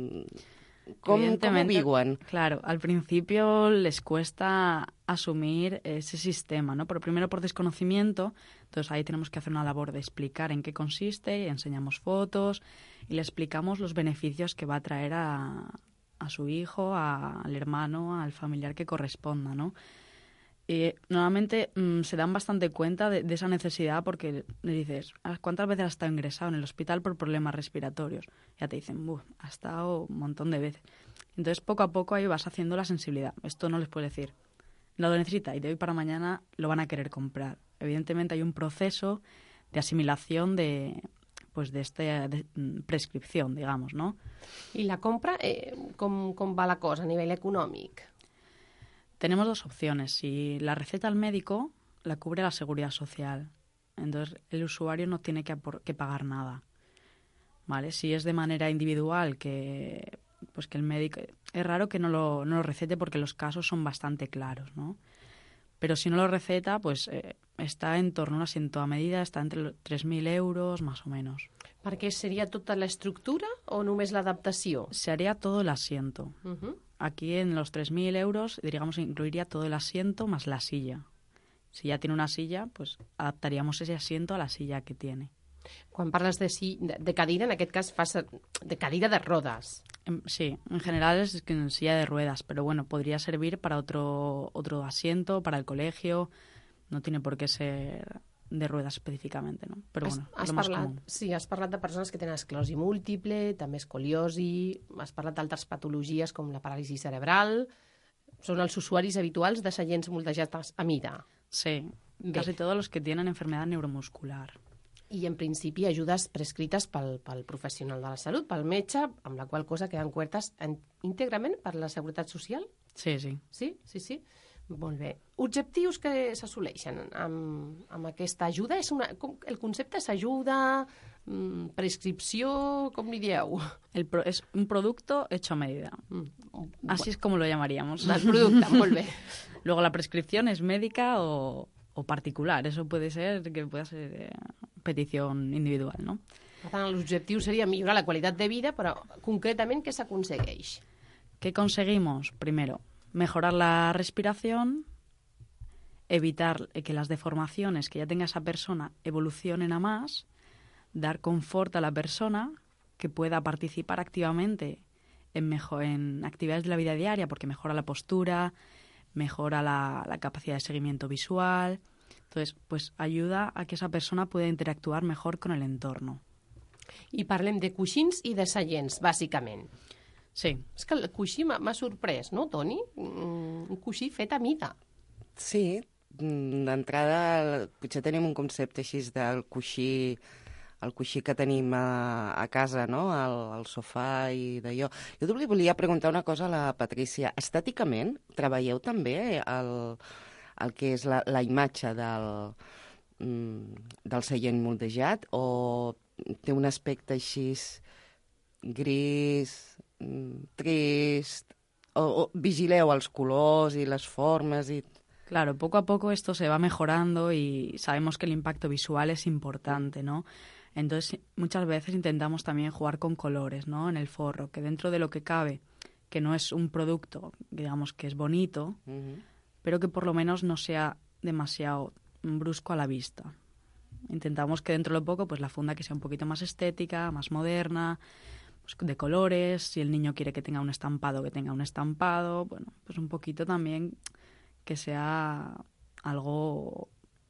¿Cómo, ¿Cómo viven? Claro, al principio les cuesta asumir ese sistema, ¿no? Pero primero por desconocimiento, entonces ahí tenemos que hacer una labor de explicar en qué consiste, y enseñamos fotos y le explicamos los beneficios que va a traer a, a su hijo, a, al hermano, al familiar que corresponda, ¿no? Y normalmente mmm, se dan bastante cuenta de, de esa necesidad porque le dices, ¿cuántas veces has estado ingresado en el hospital por problemas respiratorios? Ya te dicen, Buf, ha estado un montón de veces. Entonces, poco a poco ahí vas haciendo la sensibilidad. Esto no les puedes decir, lo necesita y de hoy para mañana lo van a querer comprar. Evidentemente hay un proceso de asimilación de, pues de esta de, prescripción, digamos, ¿no? I la compra, eh, com, com va la cosa a nivell econòmic? Tenemos dos opciones. Si la receta al médico, la cubre la Seguridad Social. Entonces, el usuario no tiene que, que pagar nada. ¿Vale? Si es de manera individual, que pues que el médico... Es raro que no lo, no lo recete porque los casos son bastante claros, ¿no? Pero si no lo receta, pues eh, está en torno a un asiento a medida, está entre los tres mil euros, más o menos. Perquè seria tota l'estructura o només l'adaptació? Se haría todo el asiento. Uh-huh. Aquí en los tres mil euros, digamos, incluiría todo el asiento más la silla. Si ya tiene una silla, pues adaptaríamos ese asiento a la silla que tiene. Quan parles de, si, de, de cadira, en aquest cas fas de cadira de rodes. Sí, en general es en silla de ruedas, pero bueno, podría servir para otro, otro asiento, para el colegio, no tiene por qué ser de ruedas específicamente, ¿no? Pero has, bueno, has lo más parlat, común. Sí, has parlat de persones que tenen esclerosi múltiple, també escoliosi, has parlat d'altres patologies com la paràlisi cerebral. Són els usuaris habituals de seients moldejats a mida. Sí, Bé. Casi todos los que tienen enfermedad neuromuscular. I, en principi, ajudes prescrites pel, pel professional de la salut, pel metge, amb la qual cosa queden cobertes íntegrament per la Seguretat Social? Sí, sí. Sí, sí, sí. Molt bé. Objectius que s'assoleixen amb, amb aquesta ajuda? És una, com, el concepte és ajuda, mmm, prescripció, com li dieu? El pro, es un producto hecho a medida. Mm. Así es como lo llamaríamos. El producte, molt bé. Luego la prescripción es médica o, o particular. Eso puede ser que pueda ser eh, petición individual, ¿no? Per tant, l'objectiu seria millorar la qualitat de vida, però concretament què s'aconsegueix? ¿Qué conseguimos? Primero, mejorar la respiración, evitar que las deformaciones que ya tenga esa persona evolucionen a más, dar confort a la persona que pueda participar activamente en, mejor, en actividades de la vida diaria porque mejora la postura, mejora la, la capacidad de seguimiento visual. Entonces, pues ayuda a que esa persona pueda interactuar mejor con el entorno. I parlem de coixins i de seients, bàsicament. Sí. És que el coixí m'ha sorprès, no, Toni? Un coixí fet a mida. Sí, d'entrada potser tenim un concepte així del coixí, el coixí que tenim a, a casa, no? El, el sofà i d'allò. Jo li volia preguntar una cosa a la Patrícia. Estèticament, treballeu també el, el que és la, la imatge del, del seient moldejat o té un aspecte així gris, trist, o, o vigileu els colors i les formes i... Claro, poco a poco esto se va mejorando y sabemos que el impacto visual es importante, ¿no? Entonces, muchas veces intentamos también jugar con colores, ¿no? En el forro, que dentro de lo que cabe, que no es un producto, digamos, que es bonito, uh-huh. pero que por lo menos no sea demasiado brusco a la vista. Intentamos que dentro de lo poco, pues la funda que sea un poquito más estética, más moderna, pues de colores. Si el niño quiere que tenga un estampado, que tenga un estampado. Bueno, pues un poquito también que sea algo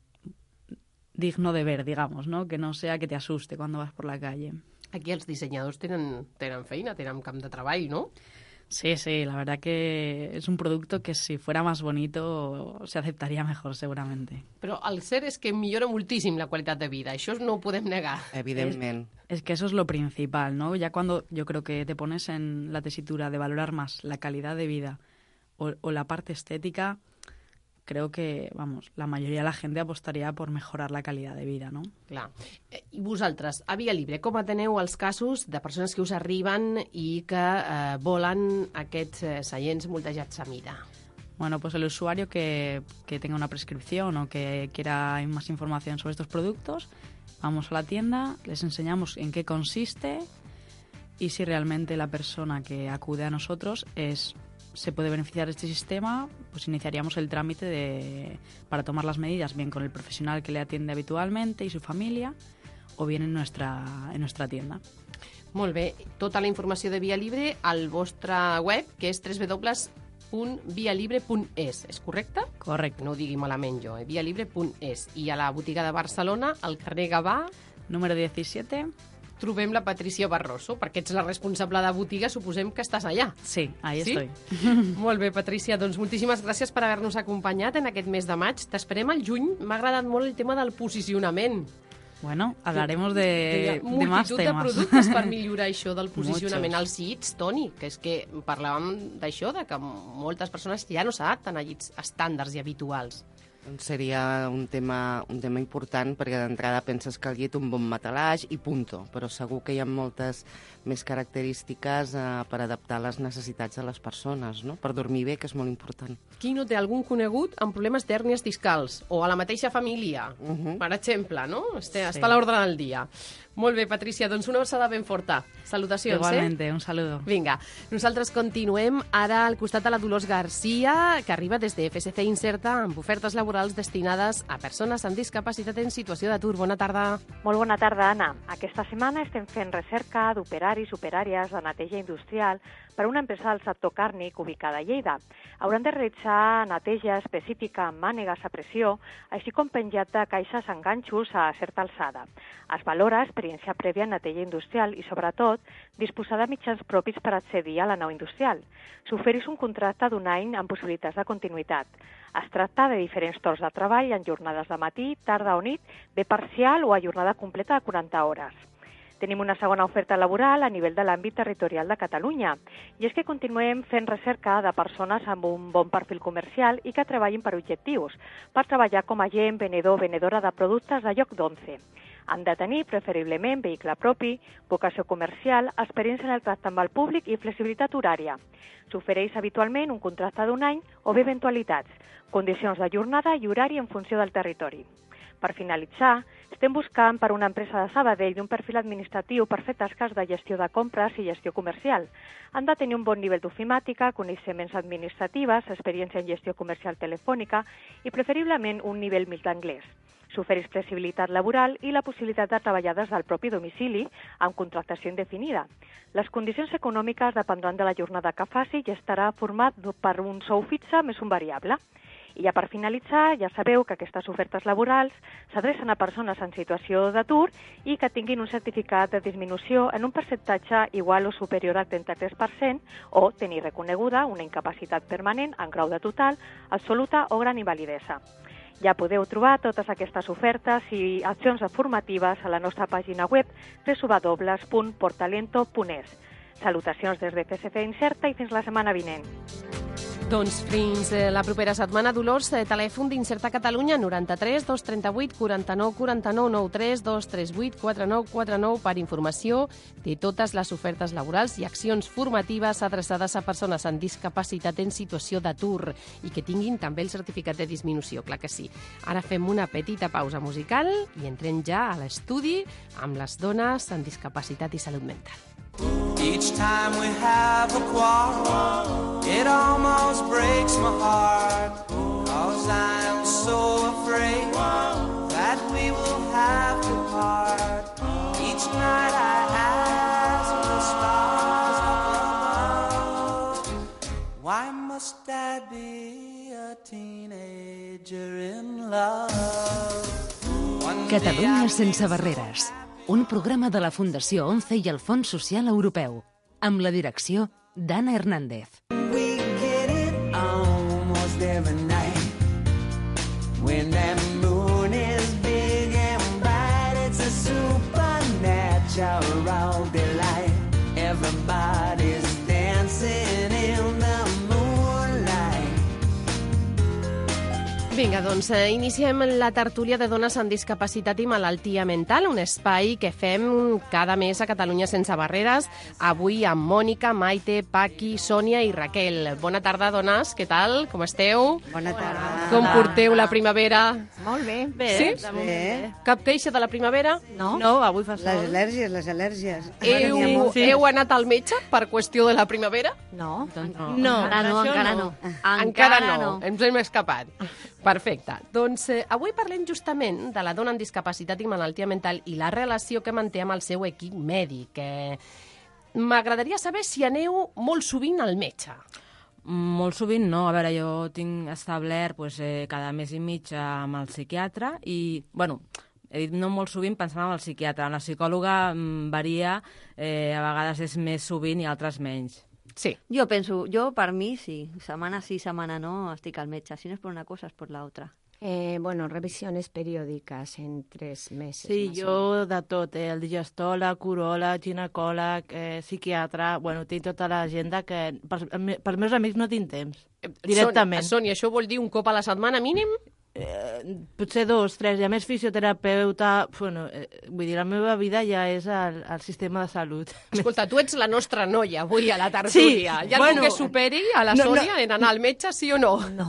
digno de ver, digamos, ¿no? Que no sea que te asuste cuando vas por la calle. Aquí els dissenyadors tenen, tenen feina, tenen camp de treball, ¿no? Sí, sí, la verdad que es un producto que si fuera más bonito se aceptaría mejor seguramente. Però el cert és que millora moltíssim la qualitat de vida, això no ho podem negar. Evidentment. Es, es que eso es lo principal, ¿no? Ya cuando yo creo que te pones en la tesitura de valorar más la calidad de vida o, o la parte estética, creo que, vamos, la mayoría de la gente apostaría por mejorar la calidad de vida, ¿no? Clar. I vosaltres, a Via Libre, com ateneu els casos de persones que us arriben i que eh, volen aquests eh, seients moldejats a mida? Bueno, pues el usuario que, que tenga una prescripción o que quiera más información sobre estos productos, vamos a la tienda, les enseñamos en qué consiste y si realmente la persona que acude a nosotros es... se puede beneficiar de este sistema, pues iniciaríamos el trámite de, para tomar las medidas bien con el profesional que le atiende habitualmente y su familia o bien en nuestra, en nuestra tienda. Molt bé. Tota la informació de Via Libre al vostre web, que és doble u doble u doble u punt vialibre punt es, és correcte? Correcte. No ho digui malament jo, eh? vialibre punt es. I a la botiga de Barcelona, al carrer Gavà, número diecisiete, trobem la Patricia Barroso, perquè ets la responsable de botiga, suposem que estàs allà. Sí, ahí sí? estoy. Molt bé, Patricia, doncs moltíssimes gràcies per haver-nos acompanyat en aquest mes de maig. T'esperem al juny. M'ha agradat molt el tema del posicionament. Bueno, hablaremos de, de más multitud de temas. productes per millorar això del posicionament. Muchos. Els llits, Toni, que és que parlàvem d'això, de que moltes persones ja no s'adapten a llits estàndards i habituals. Doncs seria un tema, un tema important, perquè d'entrada penses que el llit un bon matelaix i punto, però segur que hi ha moltes més característiques eh, per adaptar les necessitats de les persones, no? Per dormir bé, que és molt important. Qui no té algun conegut amb problemes d'hèrnies discals o a la mateixa família, Uh -huh. per exemple, no? Està, Sí. està a l'ordre del dia. Molt bé, Patricia, doncs una abraçada ben forta. Salutacions, Igualmente, eh? un saludo. Vinga, nosaltres continuem ara al costat de la Dolors Garcia, que arriba des de F S C Inserta amb ofertes laborals destinades a persones amb discapacitat en situació d'atur. Bona tarda. Molt bona tarda, Anna. Aquesta setmana estem fent recerca d'operaris, operàries de neteja industrial per a una empresa del sector càrnic ubicada a Lleida. Hauran de realitzar neteja específica amb mànegues a pressió, així com penjat de caixes en ganxos a certa alçada. Es valora experiència prèvia en neteja industrial i, sobretot, disposar de mitjans propis per accedir a la nau industrial. S'ofereix un contracte d'un any amb possibilitats de continuïtat. Es tracta de diferents torns de treball en jornades de matí, tarda o nit, bé parcial o a jornada completa de quaranta hores. Tenim una segona oferta laboral a nivell de l'àmbit territorial de Catalunya, i és que continuem fent recerca de persones amb un bon perfil comercial i que treballin per objectius, per treballar com a agent, venedor o venedora de productes de lloc d'onze. Han de tenir, preferiblement, vehicle propi, vocació comercial, experiència en el tracte amb el públic i flexibilitat horària. S'ofereix habitualment un contracte d'un any o bé eventualitats, condicions de jornada i horari en funció del territori. Per finalitzar, estem buscant per una empresa de Sabadell un perfil administratiu per fer tasques de gestió de compres i gestió comercial. Han de tenir un bon nivell d'ofimàtica, coneixements administratives, experiència en gestió comercial telefònica i preferiblement un nivell mig d'anglès. S'ofereix flexibilitat laboral i la possibilitat de treballar des del propi domicili amb contractació indefinida. Les condicions econòmiques dependran de la jornada que faci i estarà format per un sou fixe més un variable. I ja per finalitzar, ja sabeu que aquestes ofertes laborals s'adrecen a persones en situació d'atur i que tinguin un certificat de disminució en un percentatge igual o superior al trenta-tres per cent o tenir reconeguda una incapacitat permanent en grau de total, absoluta o gran invalidesa. Ja podeu trobar totes aquestes ofertes i accions formatives a la nostra pàgina web w w w punt portalento punt es. Salutacions des de F S C Inserta i fins la setmana vinent. Doncs fins eh, la propera setmana, Dolors, eh, telèfon d'Inserta Catalunya noranta-tres dos trenta-vuit quaranta-nou quaranta-nou nou tres dos tres vuit quatre nou quatre nou per informació de totes les ofertes laborals i accions formatives adreçades a persones amb discapacitat en situació d'atur i que tinguin també el certificat de disminució, clar que sí. Ara fem una petita pausa musical i entrem ja a l'estudi amb les dones amb discapacitat i salut mental. Each time we have a quarrel, it almost breaks my heart, 'cause I'm so afraid that we will have to part. Each night I ask the stars above, why must I be a teenager in love? Catalunya sense barreres. Un programa de la Fundació ONCE i el Fons Social Europeu, amb la direcció d'Anna Hernández. We get it almost every night. When that moon is big and bright, it's a supernatural delight. Everybody's dancing in the moonlight. Vinga, doncs eh, iniciem la tertúlia de dones amb discapacitat i malaltia mental, un espai que fem cada mes a Catalunya sense barreres. Avui amb Mònica, Maite, Paqui, Sònia i Raquel. Bona tarda, dones, què tal? Com esteu? Bona tarda. Com porteu la primavera? Molt bé. Bé, sí? Bé. Cap queixa de la primavera? No. No, avui fa Les sol. al·lèrgies, les al·lèrgies. Heu, Sí. heu anat al metge per qüestió de la primavera? No. No, No. encara no, encara no. Encara no, ens hem escapat. Perfecte. Doncs eh, avui parlem justament de la dona amb discapacitat i malaltia mental i la relació que manté amb el seu equip mèdic. Eh, M'agradaria saber si aneu molt sovint al metge. Molt sovint no. A veure, jo tinc establert pues, eh, cada mes i mig amb el psiquiatre i, bueno, he dit no molt sovint pensant en el psiquiatre. La psicòloga mm, varia, eh, a vegades és més sovint i altres menys. Sí. Jo penso, jo per mi sí, setmana sí, setmana no, estic al metge. Si no és per una cosa, és per l'altra. Eh, bueno, revisiones periódicas en tres meses. Sí, jo de tot, eh? El digestòleg, uròleg, ginecòleg, eh, psiquiatre... Bueno, tinc tota l'agenda que... Per, per meus amics no tinc temps, directament. Sònia, això vol dir un cop a la setmana mínim? Eh, potser dos, tres, i a més fisioterapeuta... Bueno, eh, vull dir, la meva vida ja és el, el sistema de salut. Escolta, tu ets la nostra noia avui a la tertúlia. Sí, Hi ha bueno, algú que superi a la no, Sònia no. en anar al metge, sí o no? No.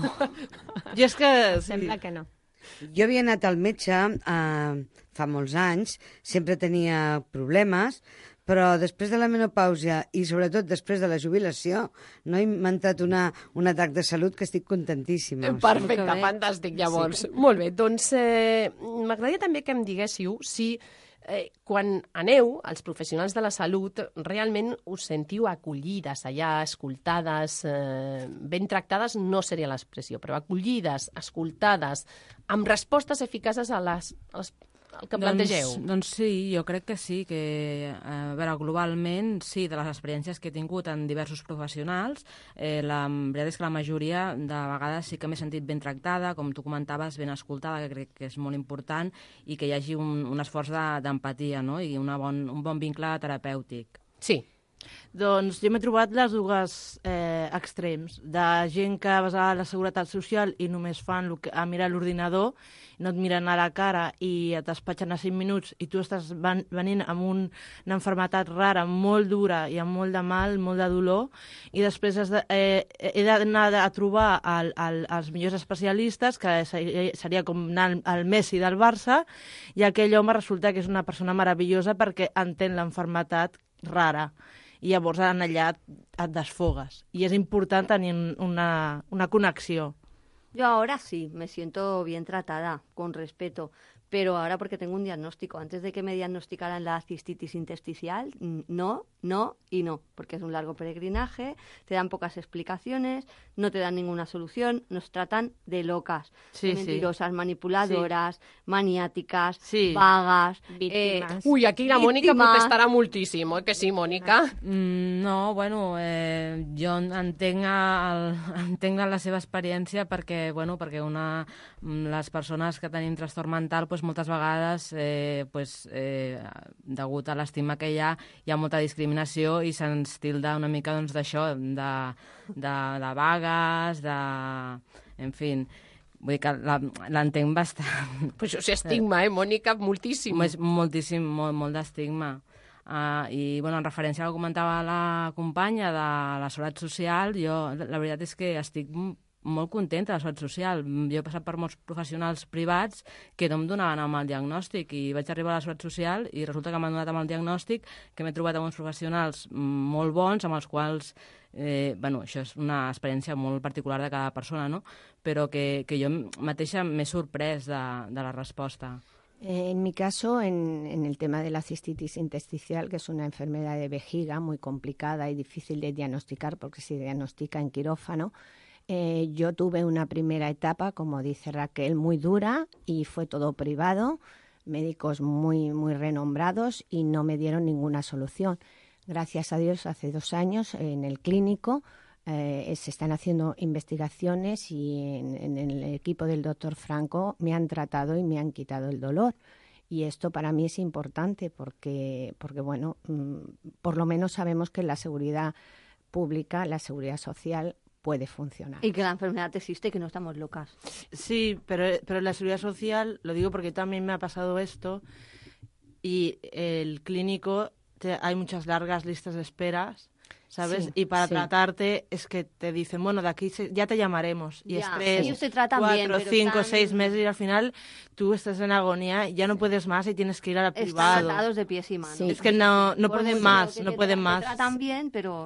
Jo és que... Sembla que no. Jo havia anat al metge eh, fa molts anys, sempre tenia problemes, però després de la menopàusia i sobretot després de la jubilació no he inventat una, un atac de salut que estic contentíssima. Perfecte, fantàstic, llavors. Sí. Molt bé, doncs eh, m'agradaria també que em diguéssiu si eh, quan aneu, els professionals de la salut, realment us sentiu acollides allà, escoltades, eh, ben tractades, no seria l'expressió, però acollides, escoltades, amb respostes eficaces a les, a les el que plantegeu. Doncs, doncs sí, jo crec que sí, que a veure, globalment, sí, de les experiències que he tingut en diversos professionals, eh, la veritat és que la majoria de vegades sí que m'he sentit ben tractada, com tu comentaves, ben escoltada, que crec que és molt important, i que hi hagi un, un esforç d'empatia, no? I una bon, un bon vincle terapèutic. Sí. Doncs jo m'he trobat les dues eh, extrems, de gent que basada en la seguretat social i només fan lo que, a mirar l'ordinador, no et miren a la cara i et despatxen a cinc minuts i tu estàs van, venint amb un, una malaltia rara, molt dura i amb molt de mal, molt de dolor, i després has de, eh, he d'anar a trobar el, el, els millors especialistes, que seria, seria com anar al, al Messi del Barça, i aquell home resulta que és una persona meravellosa perquè entén la malaltia rara. I llavors allà et desfogues. I és important tenir una, una connexió. Yo ahora sí, me siento bien tratada, con respeto, pero ahora porque tengo un diagnóstico. Antes de que me diagnosticaran la cistitis intersticial, no, no y no, porque es un largo peregrinaje, te dan pocas explicaciones, no te dan ninguna solución, nos tratan de locas, sí, de mentirosas, sí. manipuladoras, sí. maniáticas, sí. vagas, víctimes. Eh, Ui, aquí la Mònica víctimes. protestarà moltíssim, oi que sí, Mònica? Mm, no, bueno, eh, jo entenc, el, entenc la seva experiència perquè, bueno, perquè una, les persones que tenim trastorn mental pues, moltes vegades, eh, pues, eh, degut a l'estigma que hi ha, hi ha molta discriminació i se'ns tilda una mica doncs, d'això, de, de, de vagues, de... en fi, vull dir que l'entenc bastant. Pues això és estigma, eh, Mònica? Moltíssim. És moltíssim, molt, molt d'estigma. Uh, I, bueno, en referència al que comentava la companya de la seguretat social, jo, la veritat és que estic molt contenta de la seguretat social. Jo he passat per molts professionals privats que no em donaven amb el diagnòstic i vaig arribar a la seguretat social i resulta que m'han donat amb el diagnòstic, que m'he trobat amb uns professionals molt bons, amb els quals, eh, bueno, això és una experiència molt particular de cada persona, no? Però que, que jo mateixa m'he sorprès de, de la resposta. En mi caso, en, en el tema de la cistitis intersticial, que es una enfermedad de vejiga muy complicada y difícil de diagnosticar porque se diagnostica en quirófano, Eh, yo tuve una primera etapa, como dice Raquel, muy dura y fue todo privado, médicos muy, muy renombrados y no me dieron ninguna solución. Gracias a Dios, hace dos años en el clínico eh, se están haciendo investigaciones y en, en el equipo del doctor Franco me han tratado y me han quitado el dolor. Y esto para mí es importante porque, porque bueno, por lo menos sabemos que la seguridad pública, la seguridad social, puede funcionar. Y que la enfermedad existe y que no estamos locas. Sí, pero, pero la seguridad social, lo digo porque también me ha pasado esto, y el clínico, te, hay muchas largas listas de esperas, ¿sabes? Sí, y para sí. tratarte es que te dicen, bueno, de aquí se, ya te llamaremos. Y ya, es tres, ellos te tratan cuatro, bien, pero cinco, están... seis meses y al final tú estás en agonía y ya no puedes más y tienes que ir a la privada. Están atados de pies y manos. Sí. Es que no, no pueden más, no pueden te, más. Te tratan bien, pero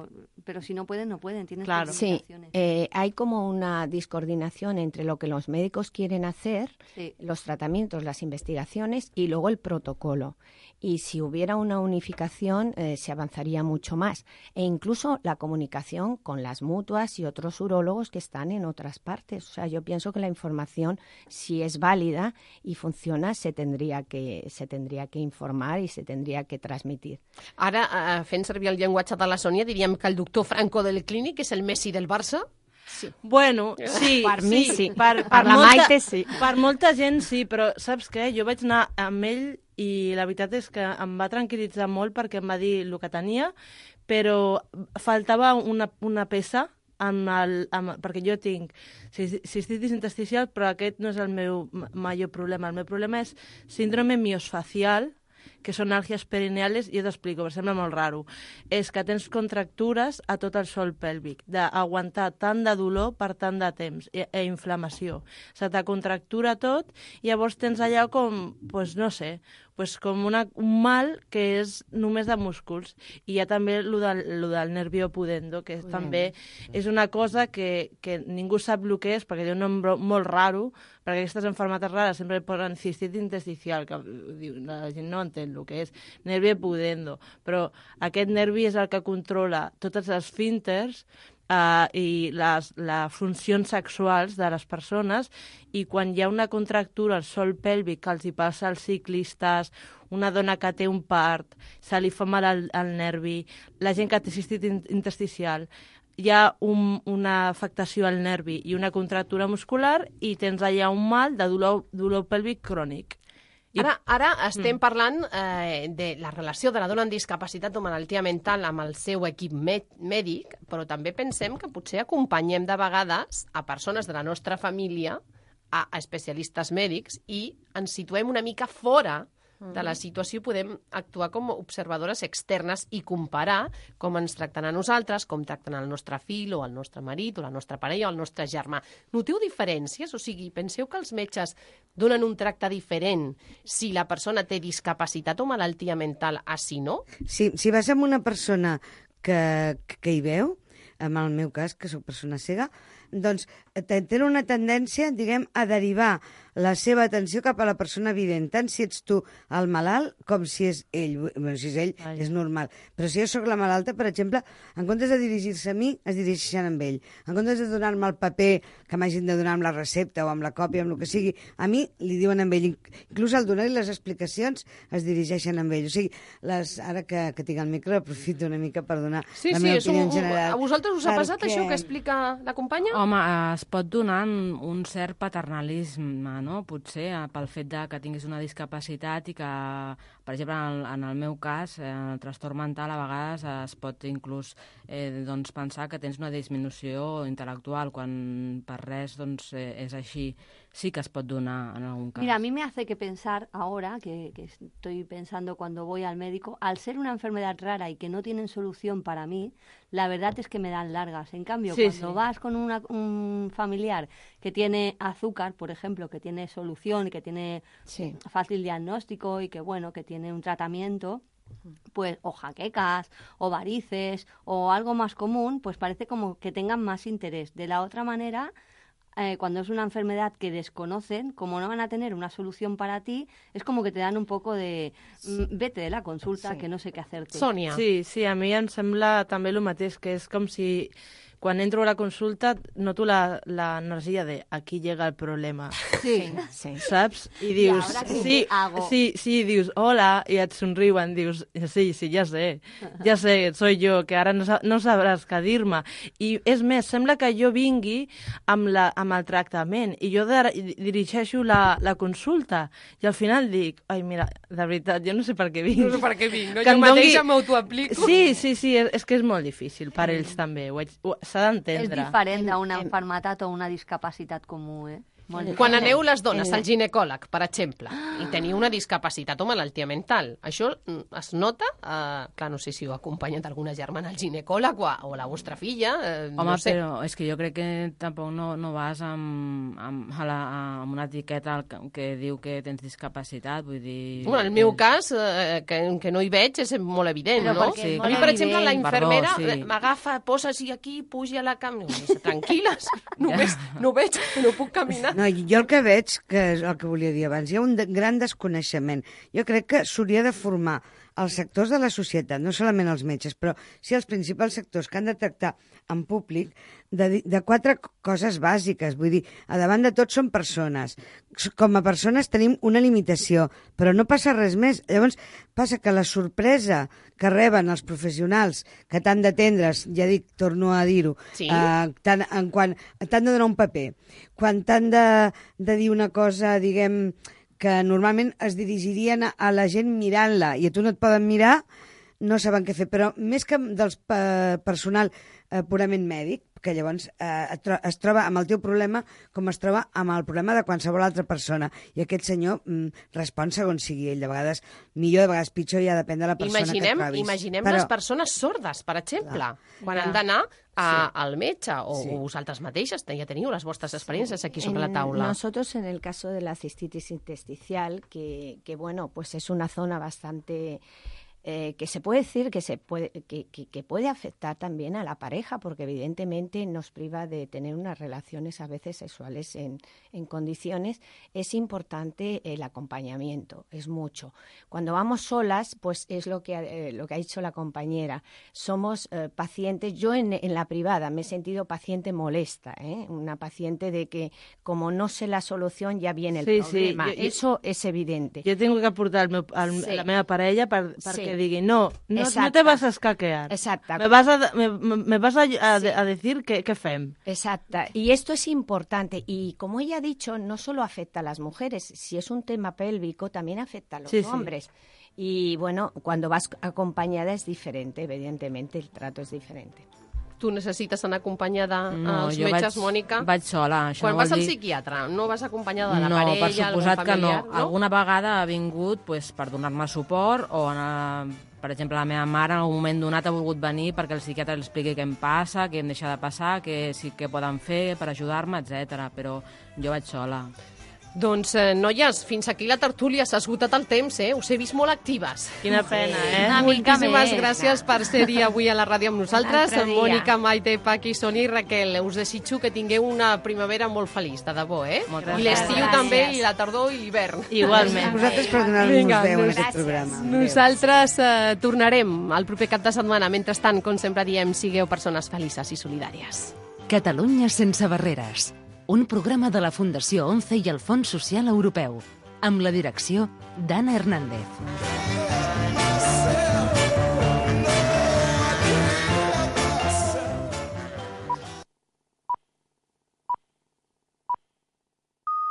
pero si no pueden, no pueden. Tienes Claro. Sí, eh, hay como una discoordinación entre lo que los médicos quieren hacer, Sí. los tratamientos, las investigaciones y luego el protocolo. Y si hubiera una unificación, eh, se avanzaría mucho más. E incluso la comunicación con las mutuas y otros urólogos que están en otras partes. O sea, yo pienso que la información, si es válida y funciona, se tendría que, se tendría que informar y se tendría que transmitir. Ara, eh, fent servir el llenguatge de la Sònia, diríem que el doctor Franco del Clínic és el Messi del Barça? Sí. Bueno, sí, Per mi sí. Per, Per la Maite sí. Per molta gent sí, però saps què? Jo vaig anar amb ell i la veritat és que em va tranquil·litzar molt perquè em va dir el que tenia, però faltava una, una peça amb el, amb, perquè jo tinc cistitis intersticial, però aquest no és el meu major problema. El meu problema és síndrome miosfacial, que són àlgies perineales, i jo t'explico, em sembla molt raro. És que tens contractures a tot el sòl pèlvic, d'aguantar tant de dolor per tant de temps, i, i inflamació. Se te contractura tot, i llavors tens allà com, pues, no sé, pues com una, un mal que és només de músculs. I hi ha també el del, lo del nervio pudendo, que Pudendo. també és una cosa que, que ningú sap el que és, perquè té un nom molt raro, perquè aquestes malalties rares sempre posen cistitis intersticial, que diu, la gent no entén el que és, nervio pudendo, però aquest nervi és el que controla tots els esfínters Uh, i les, les funcions sexuals de les persones, i quan hi ha una contractura al sòl pèlvic que els hi passa als ciclistes, una dona que té un part, se li fa mal al, al nervi, la gent que té cistitis intersticial, hi ha un, una afectació al nervi i una contractura muscular i tens allà un mal de dolor, dolor pèlvic crònic. Ara, ara estem parlant eh, de la relació de la dona amb discapacitat o malaltia mental amb el seu equip mèdic, però també pensem que potser acompanyem de vegades a persones de la nostra família, a, a especialistes mèdics, i ens situem una mica fora de la situació, podem actuar com observadores externes i comparar com ens tracten a nosaltres, com tracten el nostre fill o el nostre marit o la nostra parella o el nostre germà. Noteu diferències? O sigui, penseu que els metges donen un tracte diferent si la persona té discapacitat o malaltia mental, a si no? Sí, si vas amb una persona que, que hi veu, en el meu cas, que soc persona cega, doncs tenen una tendència, diguem, a derivar la seva atenció cap a la persona vident, tant si ets tu el malalt com si és ell. Bueno, si és ell, Ai. és normal. Però si jo sóc la malalta, per exemple, en comptes de dirigir-se a mi, es dirigeixen amb ell. En comptes de donar-me el paper que m'hagin de donar amb la recepta o amb la còpia, amb el que sigui, a mi li diuen amb ell. Inclús al donar-li les explicacions es dirigeixen amb ell. O sigui, les, ara que, que tinc el micro, aprofito una mica per donar sí, la sí, meva opinió un, en general. A vosaltres us ha passat perquè... això que explica la companya? Home, es pot donar un cert paternalisme, no? Potser pel fet de que tinguis una discapacitat i que, per exemple, en el, en el meu cas, en el trastorn mental, a vegades es pot inclús eh, doncs, pensar que tens una disminució intel·lectual, quan per res doncs, eh, és així. Sí que es pot donar en algún caso. Mira, a mí me hace que pensar ahora, que, que estoy pensando cuando voy al médico, al ser una enfermedad rara y que no tienen solución para mí, la verdad es que me dan largas. En cambio, sí, cuando sí. vas con una, un familiar que tiene azúcar, por ejemplo, que tiene solución y que tiene sí. fácil diagnóstico y que, bueno, que tiene un tratamiento, pues o jaquecas o varices o algo más común, pues parece como que tengan más interés. De la otra manera... Eh, cuando es una enfermedad que desconocen, como no van a tener una solución para ti, es como que te dan un poco de... Mm, vete de la consulta, sí. que no sé què hacerte. Sònia. Sí, sí, a mi em sembla també el mateix, que és com si quan entro a la consulta noto l'energia de aquí llega el problema. Sí. sí. Saps? I dius, sí, sí, sí, dius, hola, i et somriuen, dius, sí, sí, ja sé, ja sé, soy jo, que ara no, no sabràs què dir-me. I és més, sembla que jo vingui amb, la, amb el tractament i jo de, dirigeixo la, la consulta i al final dic, ai, mira, de veritat, jo no sé per què vinc. No sé per què vinc, no? Que Jo dongui... mateixa m'autoaplico. Sí, sí, sí, és, és que és molt difícil per ells també, ho haig, ho, s'ha d'entendre. És diferent d'una malaltia o una discapacitat comú, eh? Quan aneu les dones al ginecòleg, per exemple, i teniu una discapacitat o malaltia mental, això es nota? Uh, clar, no sé si ho ha acompanyat alguna germana al ginecòleg o, a, o la vostra filla. Uh, Home, no sé. però és que jo crec que tampoc no, no vas amb, amb, a la, amb una etiqueta que diu que tens discapacitat, vull dir... Bueno, en el meu cas, eh, que, que no hi veig, és molt evident, Però no? sí. A mi, per exemple, la infermera Perdó, sí. m'agafa, posa així aquí, pugi a la cama... Tranquil·les, només no veig, no puc caminar. No, jo el que veig, que és el que volia dir abans, hi ha un de, gran desconeixement. Jo crec que s'hauria de formar els sectors de la societat, no solament els metges, però sí els principals sectors que han de tractar en públic de, de quatre coses bàsiques. Vull dir, a davant de tot són persones. Com a persones tenim una limitació, però no passa res més. Llavors, passa que la sorpresa que reben els professionals que t'han d'atendre's, ja dic, torno a dir-ho, Sí. eh, tant, en quan t'han de donar un paper, quan t'han de, de dir una cosa, diguem, que normalment es dirigirien a, a la gent mirant-la i a tu no et poden mirar, no saben què fer. Però més que del eh, personal eh, purament mèdic, que llavors eh, et tro es troba amb el teu problema com es troba amb el problema de qualsevol altra persona. I aquest senyor mm, respon segons sigui ell. De vegades millor, de vegades pitjor, ja depèn de la persona Imaginem, que trobis. imaginem Però... les persones sordes, per exemple, Clar. quan Clar. han d'anar a, Sí. al metge, o, Sí. o vosaltres mateixes, ja teniu les vostres experiències aquí sobre la En- taula. Nosotros, en el caso de la cistitis intersticial, que, que bueno, pues es una zona bastante... Eh, que se puede decir que se puede que, que, que puede afectar también a la pareja, porque evidentemente nos priva de tener unas relaciones a veces sexuales en, en condiciones. Es importante el acompañamiento, es mucho. Cuando vamos solas, pues es lo que ha, eh, lo que ha dicho la compañera. Somos eh, pacientes. Yo en, en la privada me he sentido paciente molesta, ¿eh? Una paciente de que como no sé la solución ya viene el Sí, sí, problema. jo- jo- Eso es evidente. Jo tengo que aportar el meu, el, Sí. la meva parella per, perquè Sí. digui no, no, no Exacte. te vas a escaquear. Exacte. Me vas a, me, me me vas a, a, Sí. a decir que, que fem. Exacto. Y esto es importante. Y como ella ha dicho, no solo afecta a las mujeres. Si es un tema pélvico, también afecta a los Sí, sí. hombres. Y bueno, cuando vas acompañada es diferente, evidentemente, el trato es diferente. Tu necessites anar acompanyada No, als jo metges, vaig- Mònica? vaig sola, això Quan no vas vol al dir- psiquiatre, no vas acompanyada de la no, parella, per suposat algun que no. familiar, no? Alguna vegada ha vingut pues, per donar-me suport o, anar, per exemple, la meva mare en un moment donat ha volgut venir perquè el psiquiatre li expliqui què em passa, què em deixa de passar, què sí que poden fer per ajudar-me, etcètera. Però jo vaig sola. Doncs, eh, noies, fins aquí la tertúlia. S'ha esgotat el temps, eh? Us he vist molt actives. Quina pena, eh? Una Moltíssimes més. gràcies per ser-hi avui a la ràdio amb nosaltres. Un altre dia. Mònica, Maite, Paqui, Sònia i Raquel. Us desitjo que tingueu una primavera molt feliç, de debò, eh? Moltes I l'estiu gràcies. també, i la tardor i l'hivern. Igualment. Vosaltres per donar-nos Vinga, veu en nos- aquest programa. Nosaltres eh, tornarem el proper cap de setmana. Mentrestant, com sempre diem, sigueu persones felices i solidàries. Catalunya sense barreres. Un programa de la Fundació ONCE i el Fons Social Europeu, amb la direcció d'Anna Hernández.